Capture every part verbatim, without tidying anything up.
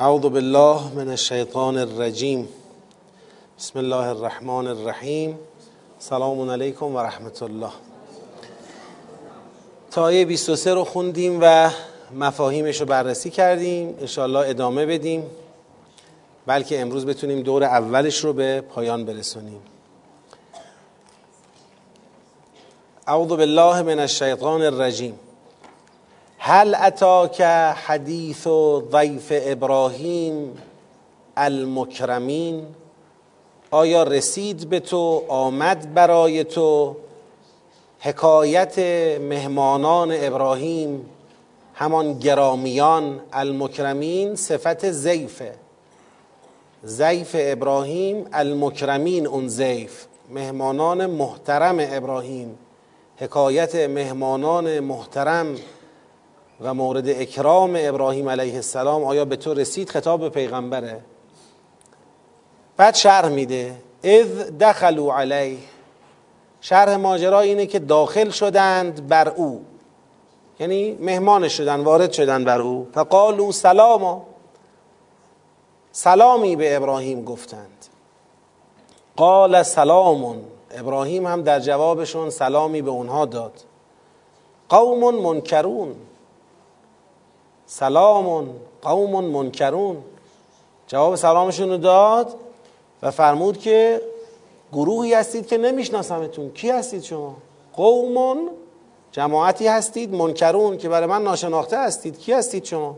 اعوذ بالله من الشیطان الرجیم. بسم الله الرحمن الرحیم. سلام علیکم و رحمت الله. تا آیه بیست و سه رو خوندیم و مفاهیمش رو بررسی کردیم. انشاءالله ادامه بدیم بلکه امروز بتونیم دور اولش رو به پایان برسونیم. اعوذ بالله من الشیطان الرجیم. هل اتاک حدیث ضیف ابراهیم المکرمین؟ آیا رسید به تو، آمد برای تو حکایت مهمانان ابراهیم، همان گرامیان. المکرمین صفت ضیفه، ضیف ابراهیم المکرمین، اون ضیف مهمانان محترم ابراهیم. حکایت مهمانان محترم و مورد اکرام ابراهیم علیه السلام آیا به تو رسید؟ خطاب به پیغمبره. بعد شرح میده اذ دخلوا علیه. شرح ماجرا اینه که داخل شدند بر او، یعنی مهمانش شدن، وارد شدن بر او. فقالوا سلاما، سلامی به ابراهیم گفتند. قال سلام، ابراهیم هم در جوابشون سلامی به اونها داد. قوم منکرون، سلام قوم منکرون، جواب سلامشون رو داد و فرمود که گروهی هستید که نمیشناسمتون. کی هستید شما؟ قوم، جماعتی هستید، منکرون که برای من ناشناخته هستید. کی هستید شما؟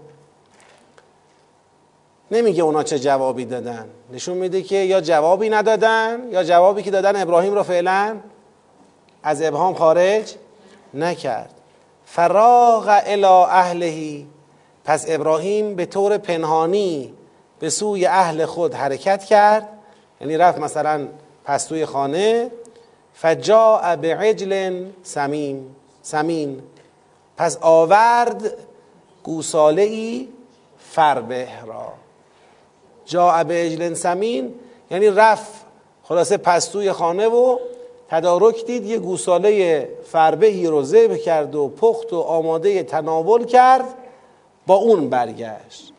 نمیگه اونا چه جوابی دادن، نشون میده که یا جوابی ندادن یا جوابی که دادن ابراهیم رو فعلا از ابهام خارج نکرد. فراغ الی اهلهی، پس ابراهیم به طور پنهانی به سوی اهل خود حرکت کرد، یعنی رفت مثلا پستوی خانه. فجاء بعجل سمین سمین، پس آورد گوساله‌ای فربه را. جاء بعجل سمین یعنی رفت خلاصه پستوی خانه و تدارک دید یه گوساله فربهی رو ذبح کرد و پخت و آماده تناول کرد، با اون برگشت.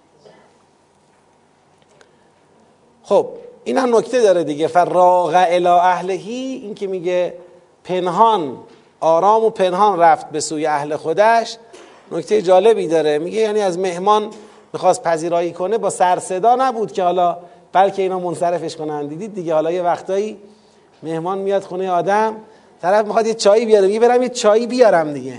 خب این هم نکته داره دیگه. فراغ الی اهلهی، این که میگه پنهان، آرام و پنهان رفت به سوی اهل خودش، نکته جالبی داره. میگه یعنی از مهمان میخواست پذیرایی کنه، با سر صدا نبود که حالا بلکه اینا منصرفش کنن. دیدید دیگه حالا یه وقتایی مهمان میاد خونه آدم، طرف میخواد یه چایی بیاره، میگه برم یه چایی بیارم دیگه،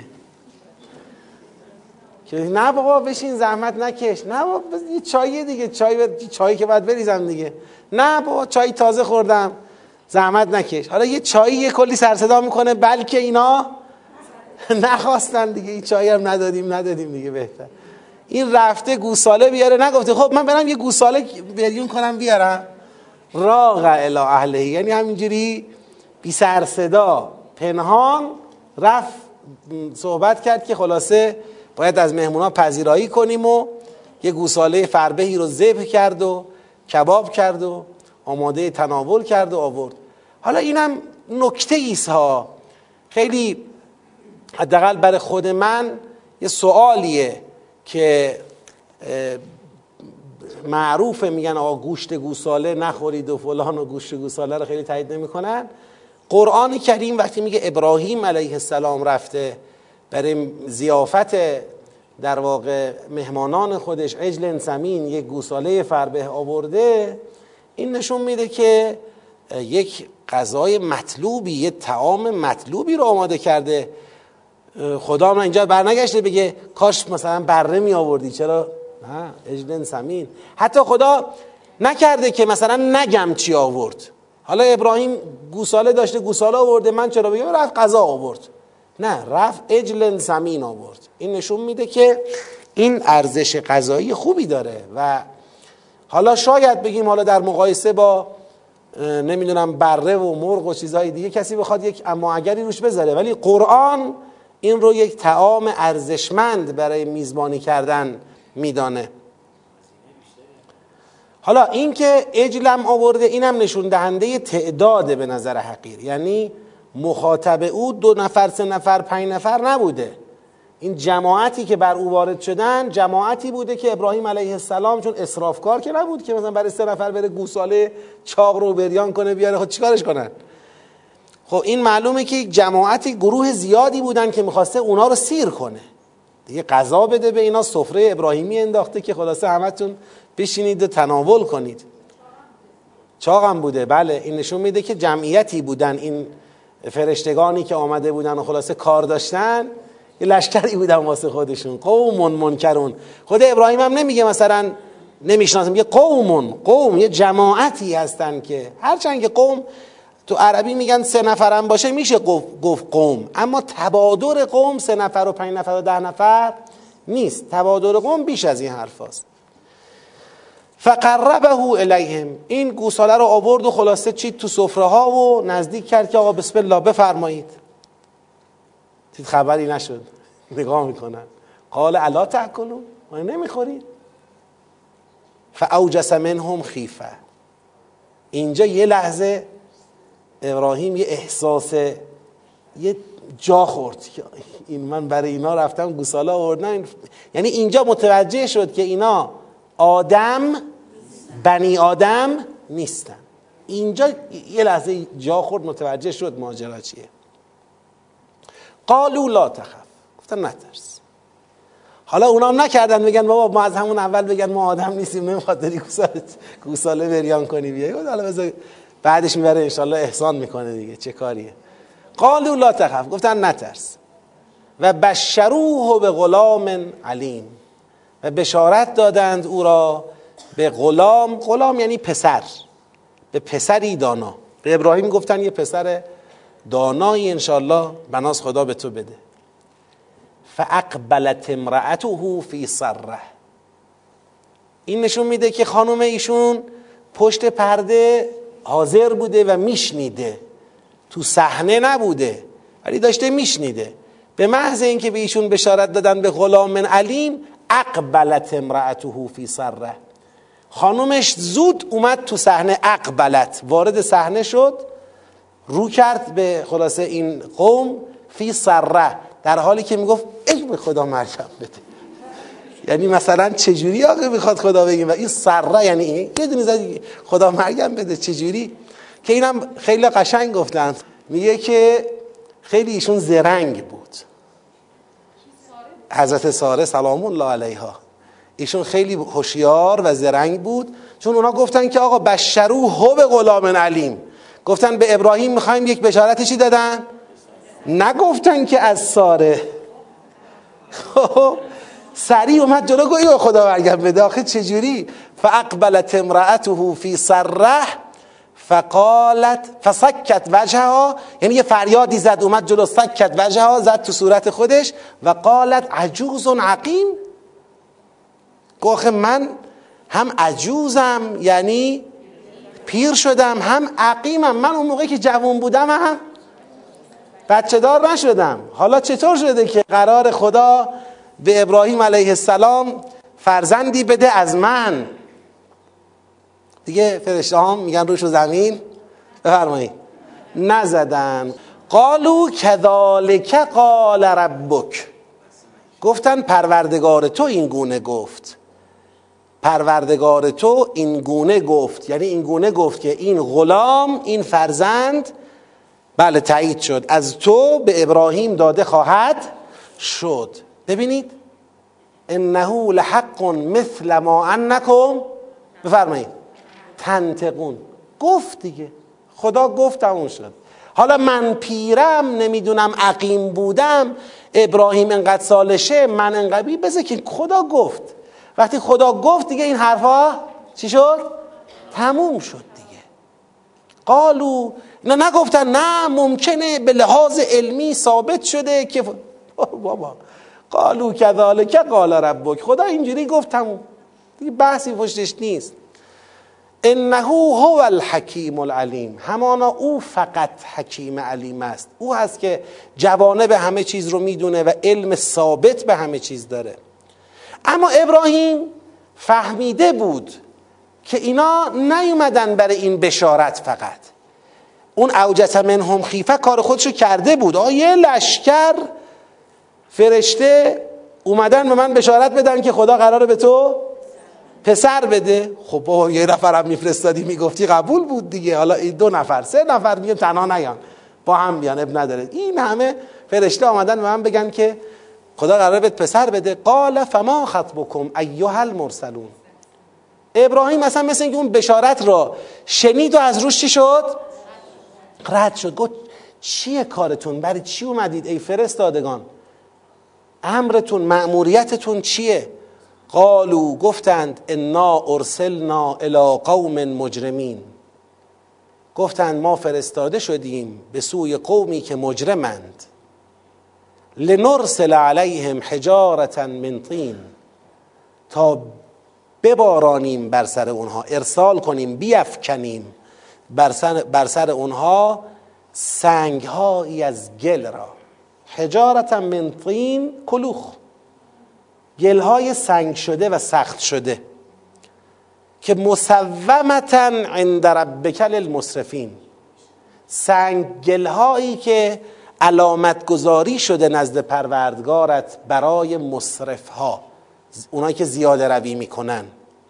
که نه بابا بشین زحمت نکش، نه بابا یه چایی دیگه، چای ب... چایی که باید بریزم دیگه، نه بابا چای تازه خوردم زحمت نکش. حالا یه چایی یه کلی سر صدا میکنه، بلکه اینا نخواستن دیگه، این چایی هم ندادیم ندادیم دیگه. بهتر این رفته گوساله بیاره، نگفته خب من برم یه گوساله بریون کنم بیارم. راغ الی اهله، یعنی همینجوری بی سر صدا پنهان رفت صحبت کرد که خلاصه باید از مهمونا پذیرایی کنیم و یه گوساله فربهی رو ذبح کرد و کباب کرد و آماده تناول کرد و آورد. حالا اینم نکته ایست ها، خیلی حداقل برای خود من یه سوالیه که معروفه، میگن آقا گوشت گوساله نخورید و فلان، و گوشت گوساله رو خیلی تایید نمیکنن. قرآن کریم وقتی میگه ابراهیم علیه السلام رفته برای ضیافت در واقع مهمانان خودش عجل سمین، یک گوساله فربه آورده، این نشون میده که یک غذای مطلوبی، یک طعام مطلوبی رو آماده کرده. خدا من اینجا برنگشته بگه کاش مثلا بره می آوردی، چرا نه عجل سمین. حتی خدا نکرده که مثلا نگم چی آورد. حالا ابراهیم گوساله داشته، گوساله آورده، من چرا بگم رفت غذا آورد؟ نه، رفت عجل سمین آورد. این نشون میده که این ارزش غذایی خوبی داره. و حالا شاید بگیم حالا در مقایسه با نمیدونم بره و مرغ و چیزهای دیگه کسی بخواد یک اما اگری روش بذاره، ولی قرآن این رو یک طعام ارزشمند برای میزبانی کردن میدانه. حالا این که عجلم آورده، اینم نشون دهنده تعداد به نظر حقیر، یعنی مخاطب او دو نفر، سه نفر، پنج نفر نبوده، این جماعتی که بر او وارد شدن جماعتی بوده که ابراهیم علیه السلام چون اسرافکار که نبود که مثلا برای سه نفر بره گوساله چاق رو بریان کنه بیاره، خب چیکارش کنن؟ خب این معلومه که جماعتی گروه زیادی بودن که میخواسته اونا رو سیر کنه دیگه، غذا بده به اینا، سفره ابراهیمی انداخته که خلاصه همتون بشینید و تناول کنید. چاقم بوده، بله. این نشون میده که جمعیتی بودن، این فرشتگانی که آمده بودن و خلاصه کار داشتن، یه لشکری بودن واسه خودشون. قوم منکرون. خود ابراهیم هم نمیگه مثلا نمیشناسم، میگه قوم، قوم یه جماعتی هستن که هرچند که قوم تو عربی میگن سه نفرم باشه میشه گفت قوم، اما تبادر قوم سه نفر و پنج نفر و ده نفر نیست، تبادر قوم بیش از این حرف هست. فقربه الیهم، این گوساله رو آورد و خلاصه چید تو سفره ها و نزدیک کرد که آقا بسم الله بفرمایید. دید خبری نشد، نگاه میکنن. قال الا تاکلون، ما نمیخورید؟ فاوجس منهم خیفه، اینجا یه لحظه ابراهیم یه احساس یه جا خورد که این من برای اینا رفتم گوساله آوردم، یعنی اینجا متوجه شد که اینا آدم بنی آدم نیستن. اینجا یه لحظه جا خورد، متوجه شد ماجرا چیه. قالوا لا تخف، گفتن نترس. حالا اونا نکردن بگن بابا ما از همون اول بگن ما آدم نیستیم نمیخواد داری گوساله گوساله بریان کنی بیای، حالا بذار بعدش میبره انشالله احسان میکنه دیگه، چه کاریه. قالوا لا تخف، گفتن نترس. و بشروه به غلام علیم، و بشارت دادند او را به غلام، غلام یعنی پسر، به پسری دانا. به ابراهیم گفتن یه پسر دانایی انشالله بناز خدا به تو بده. فاقبلت امرأته فی صره، این نشون میده که خانم ایشون پشت پرده حاضر بوده و میشنیده، تو صحنه نبوده ولی داشته میشنیده. به محض اینکه به ایشون بشارت دادن به غلام علیم، اقبلت امرأته فی صره، خانومش زود اومد تو صحنه، اقبلت وارد صحنه شد، رو کرد به خلاصه این قوم، فی صره، در حالی که میگفت ای به خدا مریم بده. یعنی مثلا چجوری آقا میخواد خدا بگیم و این صره یعنی این یه دونه زدی خدا مریم بده، چجوری؟ که اینم خیلی قشنگ گفتن، میگه که خیلی ایشون زرنگ بود، حضرت ساره سلام الله علیها، ایشون خیلی هوشیار و زرنگ بود، چون اونا گفتن که آقا بشروه به غلام علیم، گفتن به ابراهیم میخوایم یک بشارت چی دادن؟ نگفتن که از ساره. سریع اومد جلو گویی و خدا مریم بده، آخه چجوری؟ فاقبلت امرأته فی صره فقالت فسکت وجهها، یعنی یه فریادی زد، اومد جلو، سکت وجهها، زد تو صورت خودش، و قالت عجوز عقیم، گفت من هم عجوزم یعنی پیر شدم، هم عقیمم، من اون موقعی که جوان بودم هم بچه دار نشدم. حالا چطور شده که قرار خدا به ابراهیم علیه السلام فرزندی بده از من؟ دیگه فرشته ها میگن روش و زمین بفرمایید نزدن. قالوا کذالک قال ربک، گفتن پروردگار تو این گونه گفت، پروردگار تو این گونه گفت، یعنی این گونه گفت که این غلام، این فرزند، بله تایید شد، از تو به ابراهیم داده خواهد شد. ببینید انه لحق مثل ما انکم بفرمایید تنطقون، گفت دیگه، خدا گفت تموم شد. حالا من پیرم، نمیدونم عقیم بودم، ابراهیم انقدر سالشه، من انقدر، بذار که خدا گفت. وقتی خدا گفت دیگه این حرفا چی شد؟ تموم شد دیگه. قالو، اینا نگفتن نه ممکنه به لحاظ علمی ثابت شده که بابا، قالو کذالک قال ربک، خدا اینجوری گفت تموم دیگه، بحثی پشتش نیست. انه هو الحکیم العلیم، همانا او فقط حکیم علیم است، او هست که جوانب همه چیز رو میدونه و علم ثابت به همه چیز داره. اما ابراهیم فهمیده بود که اینا نیومدن برای این بشارت فقط، اون اوجس منهم خیفه کار خودشو کرده بود. آه یه لشکر فرشته اومدن به من بشارت بدن که خدا قراره به تو پسر بده. خب بابا یه نفرم میفرستادی میگفتی قبول بود دیگه، حالا این دو نفر سه نفر میگه تنها نیان با هم بیان اب نداره. این همه فرشته آمدن به من بگن که خدا قراره بهت پسر بده. قال فما خطبکم ایها المرسلون. ابراهیم مثلا مثل اینکه اون بشارت را شنید و از روش چی شد؟ رد شد. گفت چیه کارتون؟ برای چی اومدید ای فرستادگان؟ امرتون، مأموریتتون چیه؟ قالوا، گفتند انا ارسلنا الی قوم مجرمین. گفتند ما فرستاده شدیم به سوی قومی که مجرمند. لنرسل علیهم حجارة من طین، تا ببارانیم بر سر اونها، ارسال کنیم، بیفکنیم بر سر, بر سر اونها سنگهایی از گل را. حجارة من طین، کلوخ، گلهای سنگ شده و سخت شده که مسومتا عند ربک للمسرفین، سنگ گلهایی که علامت گذاری شده نزد پروردگارت برای مسرف ها، اونایی که زیاده روی میکنن.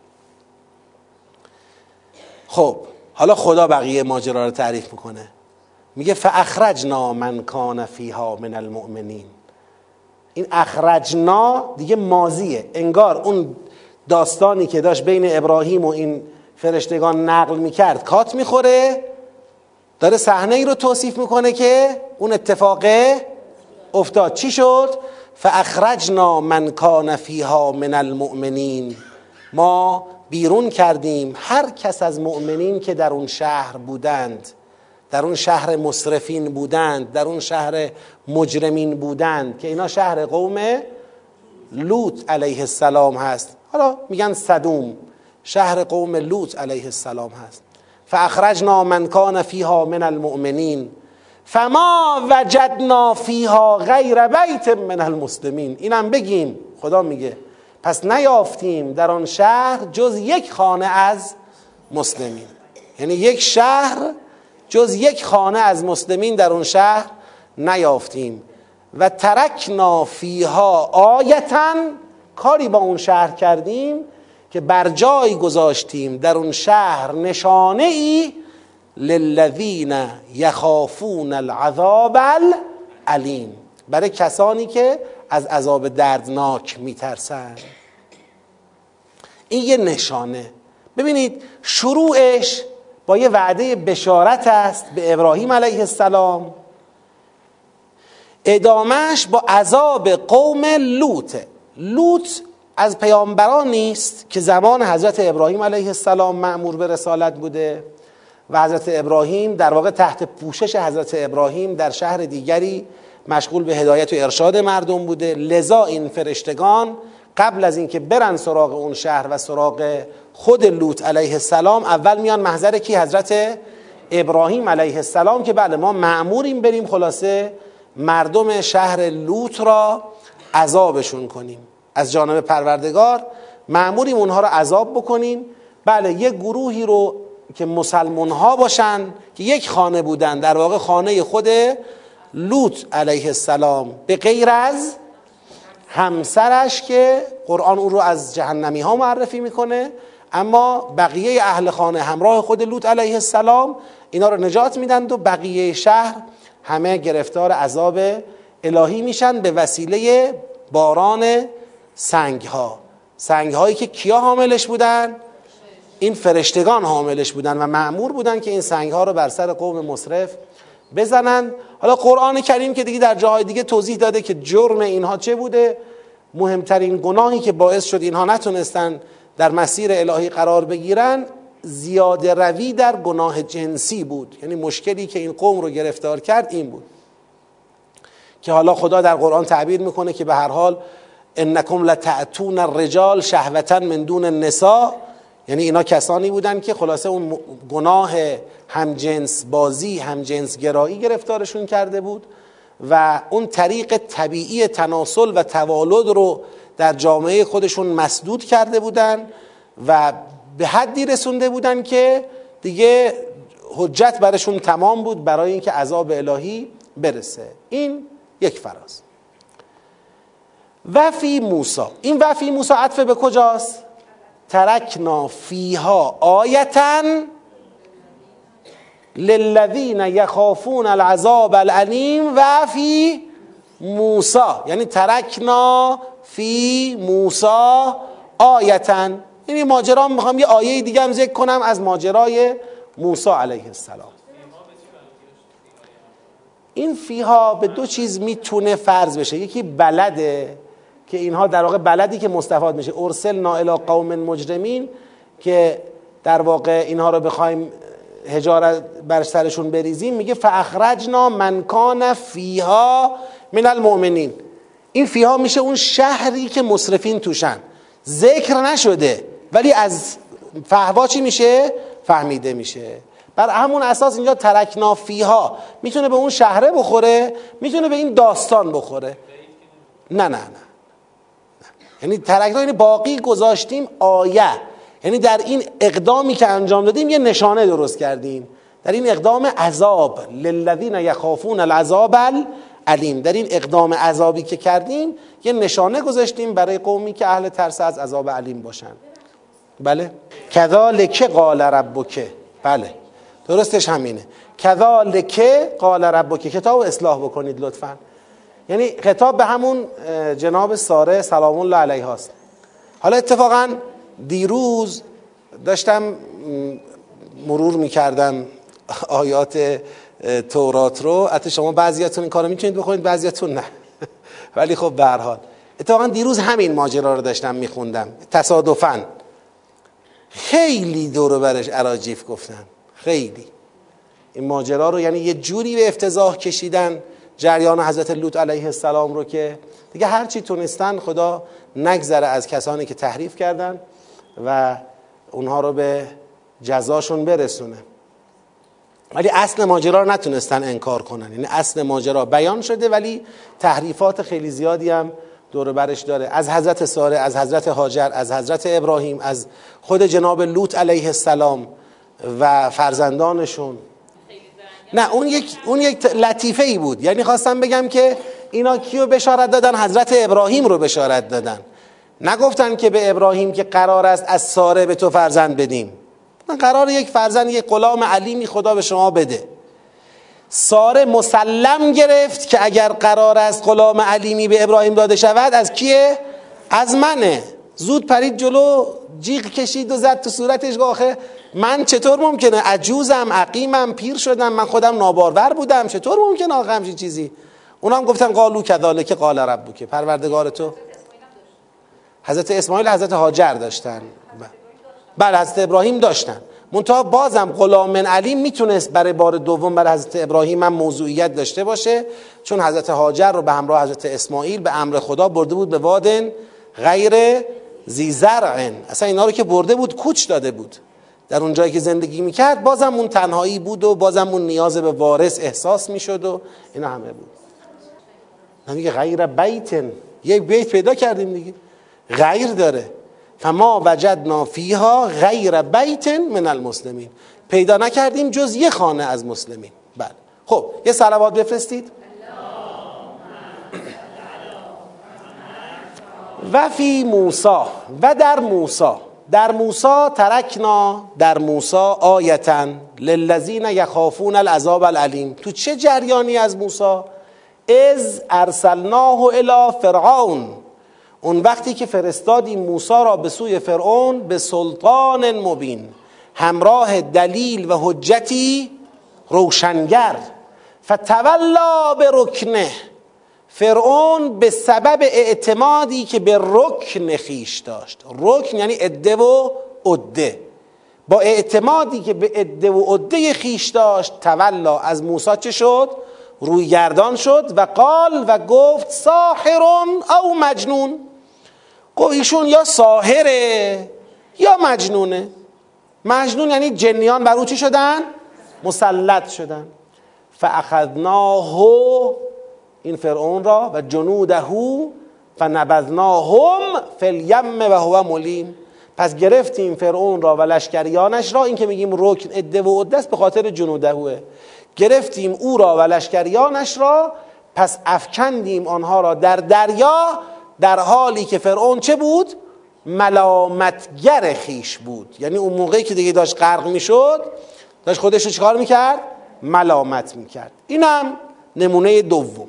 خب حالا خدا بقیه ماجرا رو تعریف میکنه، میگه فاخرجنا من کان فیها من المؤمنین. این اخرجنا دیگه ماضیه، انگار اون داستانی که داشت بین ابراهیم و این فرشتگان نقل میکرد کات میخوره، داره صحنه ای رو توصیف میکنه که اون اتفاق افتاد. چی شد؟ فاخرجنا من کان فیها من المؤمنین، ما بیرون کردیم هر کس از مؤمنین که در اون شهر بودند، در اون شهر مسرفین بودند، در اون شهر مجرمین بودند، که اینا شهر قوم لوط علیه السلام هست. حالا میگن سدوم، شهر قوم لوط علیه السلام هست. فاخرجنا من کان فیها من المؤمنین فما وجدنا فیها غیر بیت من المسلمین. اینم بگیم، خدا میگه پس نیافتیم در آن شهر جز یک خانه از مسلمین. یعنی یک شهر جز یک خانه از مسلمین در اون شهر نیافتیم. و ترکنا فیها آیتاً، کاری با اون شهر کردیم که بر جای گذاشتیم در اون شهر نشانه ای للذین یخافون العذاب العلیم، برای کسانی که از عذاب دردناک میترسن. این یه نشانه. ببینید شروعش با یه وعده بشارت است به ابراهیم علیه السلام، ادامهش با عذاب قوم لوط. لوط از پیامبران نیست که زمان حضرت ابراهیم علیه السلام مأمور به رسالت بوده و حضرت ابراهیم در واقع تحت پوشش حضرت ابراهیم در شهر دیگری مشغول به هدایت و ارشاد مردم بوده. لذا این فرشتگان قبل از اینکه برن سراغ اون شهر و سراغ خود لوط علیه السلام، اول میان محضر کی؟ حضرت ابراهیم علیه السلام، که بله ما مأموریم بریم خلاصه مردم شهر لوط را عذابشون کنیم، از جانب پروردگار مأموریم اونها را عذاب بکنیم. بله یک گروهی رو که مسلمان ها باشن که یک خانه بودن، در واقع خانه خود لوط علیه السلام، به غیر از همسرش که قرآن اون رو از جهنمی ها معرفی میکنه، اما بقیه اهل خانه همراه خود لوط علیه السلام اینا رو نجات میدند و بقیه شهر همه گرفتار عذاب الهی میشن به وسیله باران سنگ ها. سنگ هایی که کیا حاملش بودن؟ این فرشتگان حاملش بودن و مأمور بودن که این سنگ ها رو بر سر قوم مسرف بزنن. حالا قرآن کریم که دیگه در جاهای دیگه توضیح داده که جرم اینها چه بوده. مهمترین گناهی که باعث شد اینها نتونستن در مسیر الهی قرار بگیرن زیاده روی در گناه جنسی بود. یعنی مشکلی که این قوم رو گرفتار کرد این بود که حالا خدا در قرآن تعبیر میکنه که به هر حال انکم لتأتون الرجال شهوة من دون النساء، یعنی اینا کسانی بودن که خلاصه اون گناه همجنس بازی، همجنس گرایی گرفتارشون کرده بود و اون طریق طبیعی تناسل و توالد رو در جامعه خودشون مسدود کرده بودن و به حدی رسونده بودن که دیگه حجت برشون تمام بود برای اینکه عذاب الهی برسه. این یک فراز. و فی موسی، این و فی موسی عطف به کجاست؟ ترکنا فیها آیتا للذین یخافون العذاب العلیم و فی موسی، یعنی ترکنا فی موسی آیتا. یعنی ماجرا میخوام یه آیه دیگه هم ذکر کنم از ماجرای موسی علیه السلام. این فیها به دو چیز میتونه فرض بشه، یکی بلده که اینها در واقع بلدی که مستفاد میشه، ارسلنا الی قوم مجرمین، که در واقع اینها رو بخوایم حجارت بر سرشون بریزیم، میگه فاخرجنا من کان فیها من المؤمنین. این فیها میشه اون شهری که مسرفین توشن، ذکر نشده ولی از فحوا چی میشه؟ فهمیده میشه. بر همون اساس اینجا ترکنا فیها میتونه به اون شهره بخوره، میتونه به این داستان بخوره. نه نه نه, نه. یعنی ترکنا یعنی باقی گذاشتیم آیه، یعنی در این اقدامی که انجام دادیم یه نشانه درست کردیم، در این اقدام عذاب للذین یخافون العذاب العلیم، در این اقدام عذابی که کردیم یه نشانه گذاشتیم برای قومی که اهل ترس از عذاب علیم باشن. بله، کذالک قال ربک، بله درستش همینه، کذالک قال ربک. کتاب اصلاح بکنید لطفا. یعنی خطاب به همون جناب ساره سلام الله علیها است. حالا اتفاقا دیروز داشتم مرور میکردم آیات تورات رو، حتی شما بعضیاتون این کارو میتونید بخونید بعضیاتون نه ولی خب به هر حال اتفاقا دیروز همین ماجرا رو داشتم میخوندم تصادفاً. خیلی دور و برش اراجیف گفتن، خیلی این ماجرا رو، یعنی یه جوری به افتضاح کشیدن جریان حضرت لوط علیه السلام رو که دیگه هر چی تونستن خدا نگذره از کسانی که تحریف کردن و اونها رو به جزاشون برسونه. ولی اصل ماجرا رو نتونستن انکار کنن، یعنی اصل ماجرا بیان شده ولی تحریفات خیلی زیادی هم دور و برش داره، از حضرت ساره، از حضرت هاجر، از حضرت ابراهیم، از خود جناب لوط علیه السلام و فرزندانشون. نه اون یک اون یک لطیفه ای بود، یعنی خواستم بگم که اینا کیو بشارت دادن؟ حضرت ابراهیم رو بشارت دادن. نگفتن که به ابراهیم که قرار است از ساره به تو فرزند بدیم، من قرار یک فرزند، یک غلام علیمی خدا به شما بده. ساره مسلم گرفت که اگر قرار است غلام علیمی به ابراهیم داده شود از کیه؟ از منه. زود پرید جلو، جیغ کشید و زد تو صورتش، آخه من چطور ممکنه؟ عجوزم، عقیمم، پیر شدم، من خودم نابارور بودم، چطور ممکنه آخه همچین چیزی؟ اونا هم گفتن قالو کذالک قال ربک، پروردگار تو. حضرت اسماعیل، حضرت هاجر داشتن، بله حضرت ابراهیم داشتن، منتها بازم غلام علیم میتونست برای بار دوم برای حضرت ابراهیم هم موضوعیت داشته باشه، چون حضرت هاجر رو به همراه حضرت اسماعیل به امر خدا برده بود به وادن غیر ذی زرع، اصلا اینا رو که برده بود کوچ داده بود، در اون جایی که زندگی میکرد بازم اون تنهایی بود و بازم اون نیاز به وارث احساس میشد و اینا همه بود. میگه غیر بیتن، یک بیت پیدا کردیم دیگه، غیر داره، فما وجدنا فیها غیر بیت من المسلمین، پیدا نکردیم جز یه خانه از مسلمین. بله خب یه صلوات بفرستید. و فی موسی، و در موسی، در موسی ترکنا، در موسی آیتا للذین یخافون العذاب العلیم. تو چه جریانی از موسی؟ اذ ارسلناه الی فرعون، اون وقتی که فرستادیم موسی را به سوی فرعون به سلطان مبین، همراه دلیل و حجتی روشنگر. فتولا به رکنه، فرعون به سبب اعتمادی که به رکن خیش داشت، رکن یعنی عده و عده، با اعتمادی که به عده و عده خیش داشت، تولا از موسی چه شد؟ روی گردان شد و قال و گفت ساحر او مجنون، گفت ایشون یا ساحره یا مجنونه. مجنون یعنی جنیان بر او چی شدن؟ مسلط شدن. فاخذناه، این فرعون را، و جنوده فنبذناهم فی الیم و هو ملیم، پس گرفتیم فرعون را و لشکریانش را، این که میگیم رکن عده و عده است به خاطر جنودهوه، گرفتیم او را و لشکریانش را، پس افکندیم آنها را در دریا در حالی که فرعون چه بود؟ ملامتگر خیش بود. یعنی اون موقعی که دیگه داشت غرق میشد داشت خودش رو چیکار میکرد؟ ملامت میکرد. اینم نمونه دوم.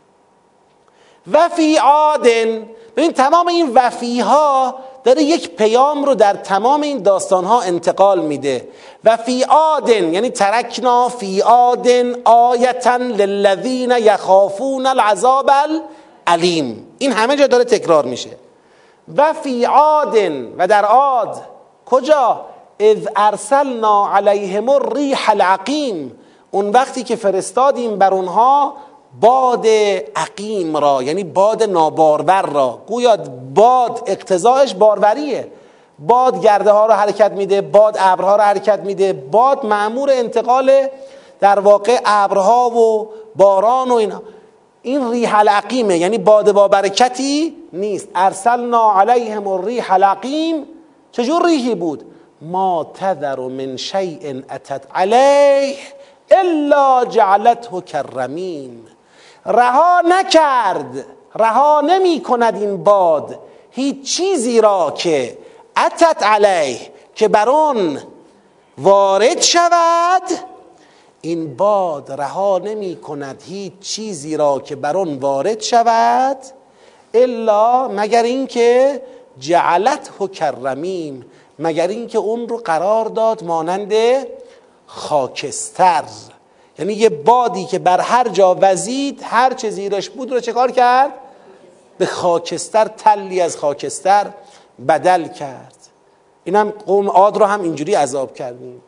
و فی عادن، ببین تمام این وفی ها داره یک پیام رو در تمام این داستان ها انتقال میده. و فی عادن یعنی ترکنا فی عادن آیتا للذین یخافون العذاب العلیم. این همه جا داره تکرار میشه. و فی عادن، و در عاد کجا؟ اذ ارسلنا علیهم الریح العقیم، اون وقتی که فرستادیم بر اونها باد عقیم را، یعنی باد نابارور را. گویا باد اقتضاعش باروریه. باد گرده ها را حرکت میده، باد ابرها را حرکت میده. باد مأمور انتقال در واقع ابرها و باران و اینا. این ریح العقیمه، یعنی باد با برکتی نیست. ارسلنا علیهم الریح العقیم. چجور ریحی بود؟ ما تذر من شیء اتت علیه الا جعلته کررمیم. رها نکرد، رها نمی کند این باد هیچ چیزی را که اتت علیه، که بر آن وارد شود. این باد رها نمی کند هیچ چیزی را که بر آن وارد شود الا، مگر اینکه جعلته کررمیم، مگر اینکه اون رو قرار داد مانند خاکستر. یعنی یه بادی که بر هر جا وزید هر چه زیرش بود رو چه کار کرد؟ به خاکستر، تلی از خاکستر بدل کرد. اینم قوم عاد رو هم اینجوری عذاب کردیم.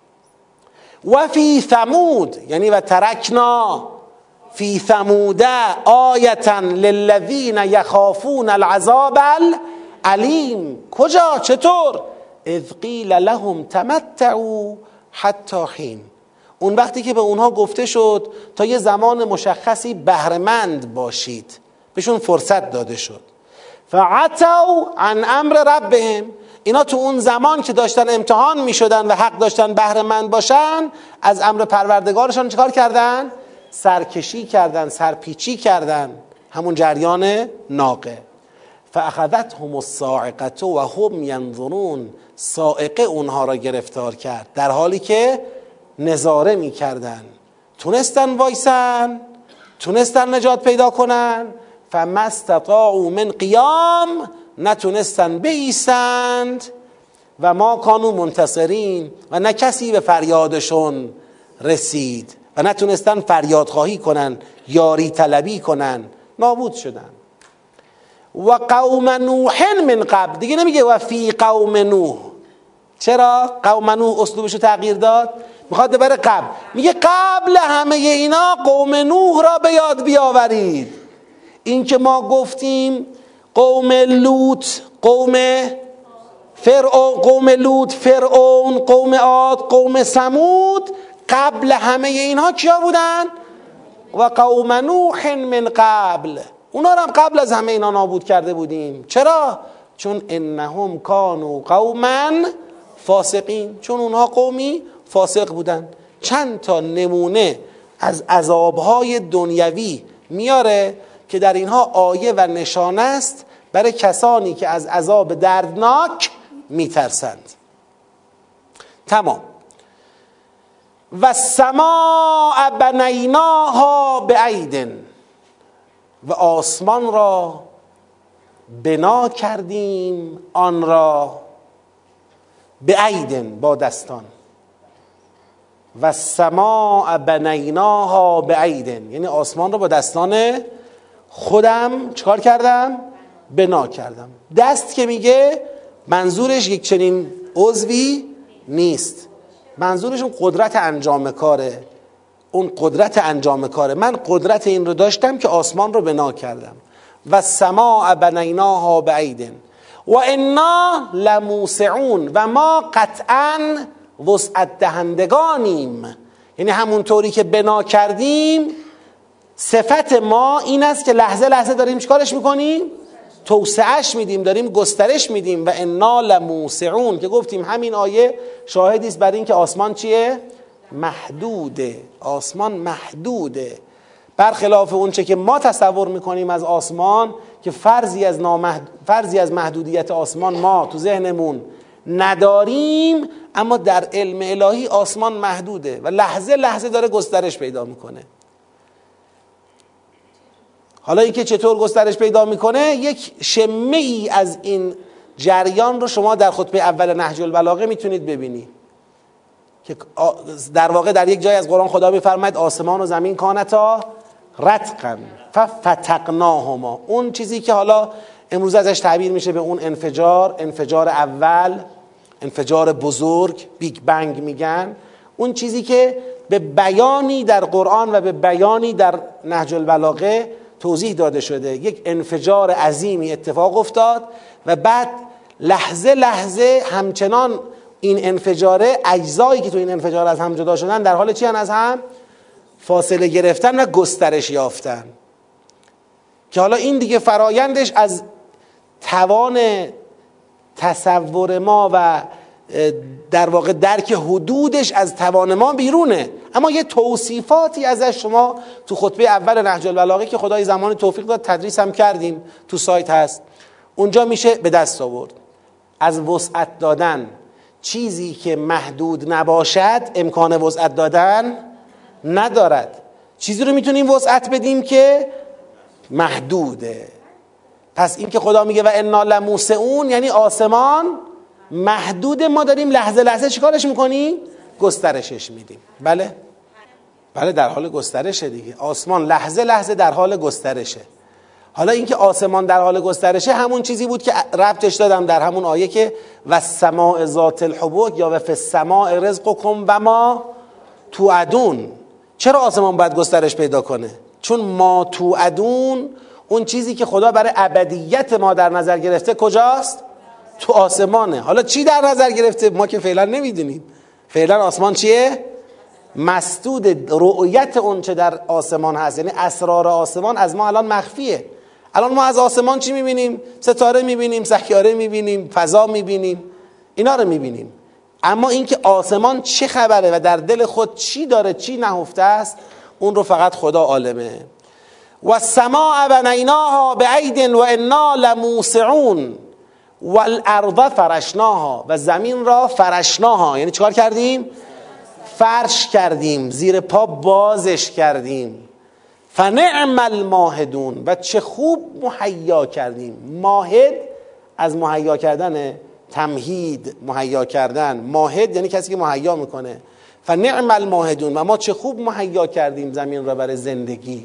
و فی ثمود یعنی و ترکنا فی ثمود آیتا للذین یخافون العذاب العلیم. کجا؟ چطور؟ اذ قیل لهم تمتعوا حتی حین، اون وقتی که به اونها گفته شد تا یه زمان مشخصی بهره‌مند باشید، بهشون فرصت داده شد. فعتوا عن امر ربهم، اینا تو اون زمان که داشتن امتحان می شدن و حق داشتن بهره‌مند باشن، از امر پروردگارشان چیکار کردن؟ سرکشی کردن، سرپیچی کردن. همون جریان ناقه. فاخذتهم الصاعقه و هم ینظرون، صاعقه اونها را گرفتار کرد در حالی که نظاره می کردن. تونستن وایسن، تونستن نجات پیدا کنن. فما استطاعوا من قیام، نتونستن بایستند. و ما کانوا منتصرین، و نه کسی به فریادشون رسید و نتونستن فریاد خواهی کنن، یاری طلبی کنن، نابود شدن. و قوم نوح من قبل، دیگه نمیگه و فی قوم نوح. چرا قوم نوح اسلوبشو تغییر داد؟ میخواد ببره قبل. میگه قبل همه اینا قوم نوح را به یاد بیاورید. این که ما گفتیم قوم لوط، قوم فرعون، قوم لوط، فرعون، قوم عاد، قوم ثمود، قبل همه اینها کیا بودن؟ و قوم نوح من قبل، اونا رو هم قبل از همه اینا نابود کرده بودیم. چرا؟ چون انهم کانوا قوما فاسقین، چون اونها قومی فاسق بودن. چند تا نمونه از عذابهای دنیوی میاره که در اینها آیه و نشانه است برای کسانی که از عذاب دردناک میترسند. تمام. و السماء بنیناها بعید، و آسمان را بنا کردیم آن را بعید، با دستان. و السماء بنیناها بعید، یعنی آسمان را با دستان خودم چکار کردم؟ بنا کردم. دست که میگه منظورش یک چنین عضوی نیست، منظورش اون قدرت انجام کاره. اون قدرت انجام کاره. من قدرت این رو داشتم که آسمان رو بنا کردم. و السماء بنیناها بعید و انا لموسعون، و ما قطعا وسعت دهندگانیم. یعنی همونطوری که بنا کردیم، صفت ما این است که لحظه لحظه داریم چیکارش میکنیم؟ توسعهش میدیم، داریم گسترش میدیم. و انا لموسعون، که گفتیم همین آیه شاهدی است بر این که آسمان چیه؟ محدوده. آسمان محدوده، برخلاف اون چه که ما تصور میکنیم از آسمان که فرضی از, نامحد... فرضی از محدودیت آسمان ما تو ذهنمون نداریم، اما در علم الهی آسمان محدوده و لحظه لحظه داره گسترش پیدا میکنه. حالا اینکه چطور گسترش پیدا میکنه، یک شمه ای از این جریان رو شما در خطبه اول نهج البلاغه میتونید ببینی که در واقع در یک جای از قرآن خدا میفرماید آسمان و زمین کانتا رتقا ففتقناهما. اون چیزی که حالا امروز ازش تعبیر میشه به اون انفجار، انفجار اول، انفجار بزرگ، بیگ بنگ میگن، اون چیزی که به بیانی در قرآن و به بیانی در نهج البلاغه توضیح داده شده، یک انفجار عظیمی اتفاق افتاد و بعد لحظه لحظه همچنان این انفجاره، اجزایی که تو این انفجار از هم جدا شدن در حال چی هن؟ از هم فاصله گرفتن و گسترش یافتن. که حالا این دیگه فرایندش از توان تصور ما و در واقع درک حدودش از توان ما بیرونه، اما یه توصیفاتی ازش شما تو خطبه اول نهج البلاغه که خدای زمان توفیق داد تدریس هم کردیم، تو سایت هست، اونجا میشه به دست آورد. از وسعت دادن، چیزی که محدود نباشد امکان وسعت دادن ندارد. چیزی رو میتونیم وسعت بدیم که محدوده. پس این که خدا میگه و انا لموسعون یعنی آسمان محدوده، ما داریم لحظه لحظه چیکارش میکنیم؟ گسترشش میدیم. بله بله در حال گسترشه دیگه، آسمان لحظه لحظه در حال گسترشه. حالا اینکه آسمان در حال گسترشه همون چیزی بود که ربطش دادم در همون آیه که و السماء ذات الحبک یا و فی السماء رزقکم و ما توعدون. چرا آسمان باید گسترش پیدا کنه؟ چون ما توعدون، اون چیزی که خدا برای ابدیت ما در نظر گرفته کجاست؟ تو آسمانه. حالا چی در نظر گرفته ما که فعلا نمیدونیم. فعلا آسمان چیه؟ مسدود. رؤیت اون چه در آسمان هست، یعنی اسرار آسمان از ما الان مخفیه. الان ما از آسمان چی میبینیم؟ ستاره میبینیم، سیاره میبینیم، فضا میبینیم، اینا رو میبینیم. اما اینکه آسمان چه خبره و در دل خود چی داره، چی نهفته است، اون رو فقط خدا عالمه. و السماء بنیناها بعید و انا لموسعون والارض فرشناها، و زمین را فرشناها یعنی چیکار کردیم؟ فرش کردیم، زیر پا بازش کردیم. فنعم الماهدون، و چه خوب مهیا کردیم. ماهد از مهیا کردن، تمهید، مهیا کردن. ماهد یعنی کسی که مهیا میکنه. فنعم الماهدون، و ما چه خوب مهیا کردیم زمین را برای زندگی.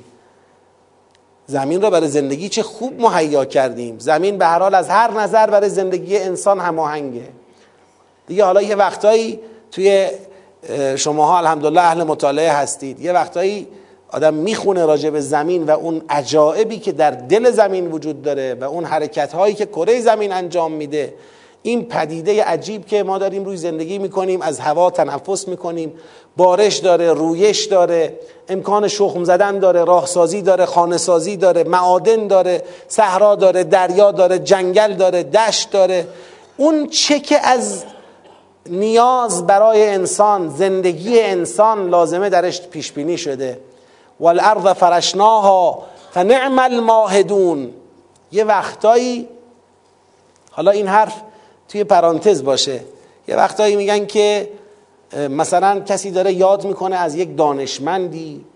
زمین را برای زندگی چه خوب مهیا کردیم. زمین به هر حال از هر نظر برای زندگی انسان هماهنگه دیگه. حالا یه وقتایی توی شماها الحمدلله اهل مطالعه هستید، یه وقتایی آدم میخونه راجع به زمین و اون عجایبی که در دل زمین وجود داره و اون حرکت‌هایی که کره زمین انجام میده. این پدیده عجیب که ما داریم روی زندگی میکنیم، از هوا تنفس میکنیم، بارش داره، رویش داره، امکان شخم زدن داره، راهسازی داره، خانه سازی داره، معادن داره، صحرا داره، دریا داره، جنگل داره، دشت داره. اون چه که از نیاز برای انسان، زندگی انسان لازمه درش پیش بینی شده. والارض فرشناها فنعم الماهدون. یه وقتایی، حالا این حرف توی پرانتز باشه، یه وقتایی میگن که مثلا کسی داره یاد میکنه از یک دانشمندی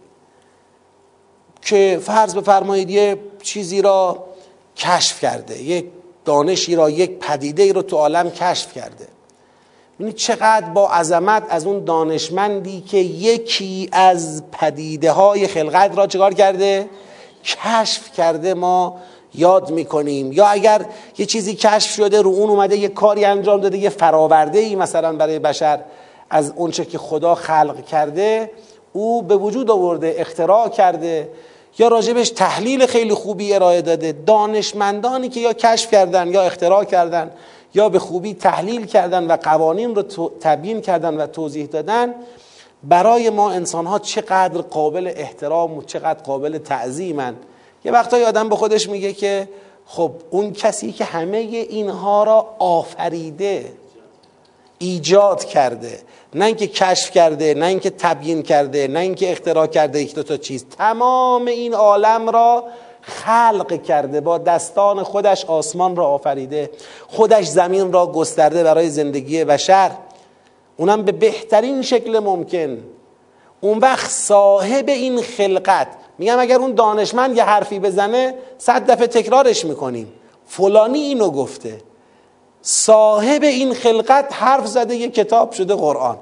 که فرض بفرمایید یه چیزی را کشف کرده، یک دانشی را، یک پدیده رو تو عالم کشف کرده. ببینید چقدر با عظمت از اون دانشمندی که یکی از پدیده های خلقت را چکار کرده؟ کشف کرده ما یاد میکنیم. یا اگر یه چیزی کشف شده، رو اون اومده یه کاری انجام داده، یه فراورده ای مثلا برای بشر از اونچه که خدا خلق کرده او به وجود آورده، اختراع کرده، یا راجبش تحلیل خیلی خوبی ارائه داده. دانشمندانی که یا کشف کردن یا اختراع کردن یا به خوبی تحلیل کردن و قوانین رو تبیین کردن و توضیح دادن، برای ما انسان ها چقدر قابل احترام و چقدر قابل تعظیمن. یه وقتایی آدم به خودش میگه که خب اون کسی که همه اینها را آفریده، ایجاد کرده، نه اینکه کشف کرده، نه اینکه تبیین کرده، نه اینکه اختراع کرده یک دو تا چیز، تمام این عالم را خلق کرده، با دستان خودش آسمان را آفریده، خودش زمین را گسترده برای زندگی بشر، اونم به بهترین شکل ممکن. اون وقت صاحب این خلقت، میگم اگر اون دانشمند یه حرفی بزنه صد دفعه تکرارش میکنیم، فلانی اینو گفته. صاحب این خلقت حرف زده، یه کتاب شده قرآن.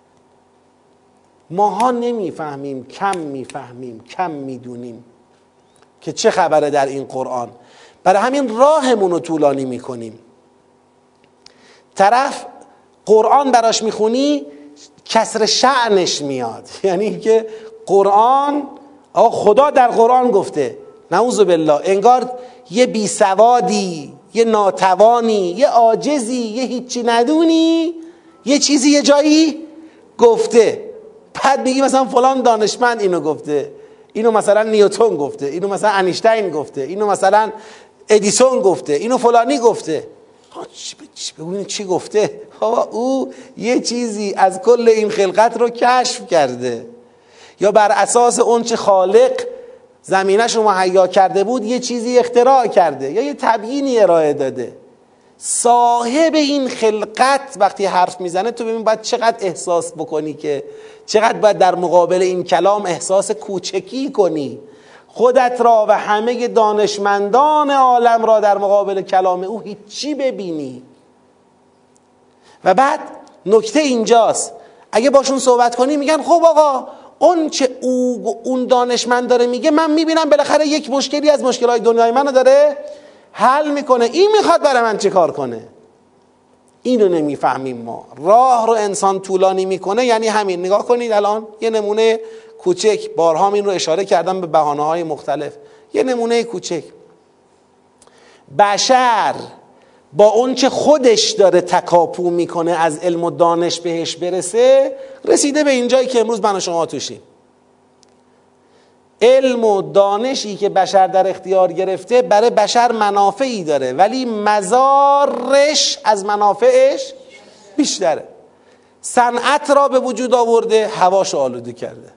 ماها نمیفهمیم، کم میفهمیم، کم میدونیم که چه خبره در این قرآن. برای همین راهمون رو طولانی میکنیم. طرف قرآن براش میخونی کسر شأنش میاد، یعنی که قرآن، آقا خدا در قرآن گفته، نعوذ بالله، انگار یه بیسوادی، یه ناتوانی، یه عاجزی، یه هیچی ندونی یه چیزی یه جایی گفته. بعد میگی مثلا فلان دانشمند اینو گفته، اینو مثلا نیوتن گفته، اینو مثلا انیشتین گفته، اینو مثلا ادیسون گفته، اینو فلانی گفته. ببینید چی گفته؟ او یه چیزی از کل این خلقت رو کشف کرده، یا بر اساس اون چه خالق زمینش رو مهیا کرده بود یه چیزی اختراع کرده، یا یه تبیینی ارائه داده. صاحب این خلقت وقتی حرف میزنه تو ببین باید چقدر احساس بکنی، که چقدر باید در مقابل این کلام احساس کوچکی کنی، خودت را و همه دانشمندان عالم را در مقابل کلام او هیچی ببینی. و بعد نکته اینجاست، اگه باشون صحبت کنی میگن خب آقا اون چه او اون دانشمند داره میگه من میبینم بالاخره یک مشکلی از مشکلات دنیای منو داره حل میکنه، این میخواد برای من چه کار کنه. اینو نمیفهمیم ما. راه رو انسان طولانی میکنه، یعنی همین. نگاه کنید الان یه نمونه کوچک، بارها این رو اشاره کردم به بهانه‌های مختلف. یه نمونه کوچک، بشر با اون چه خودش داره تکاپو میکنه از علم و دانش بهش برسه، رسیده به اینجایی که امروز من و شما توشیم. علم و دانشی که بشر در اختیار گرفته برای بشر منافعی داره، ولی مضارش از منافعش بیشتره. صنعت را به وجود آورده، هواش آلوده کرده،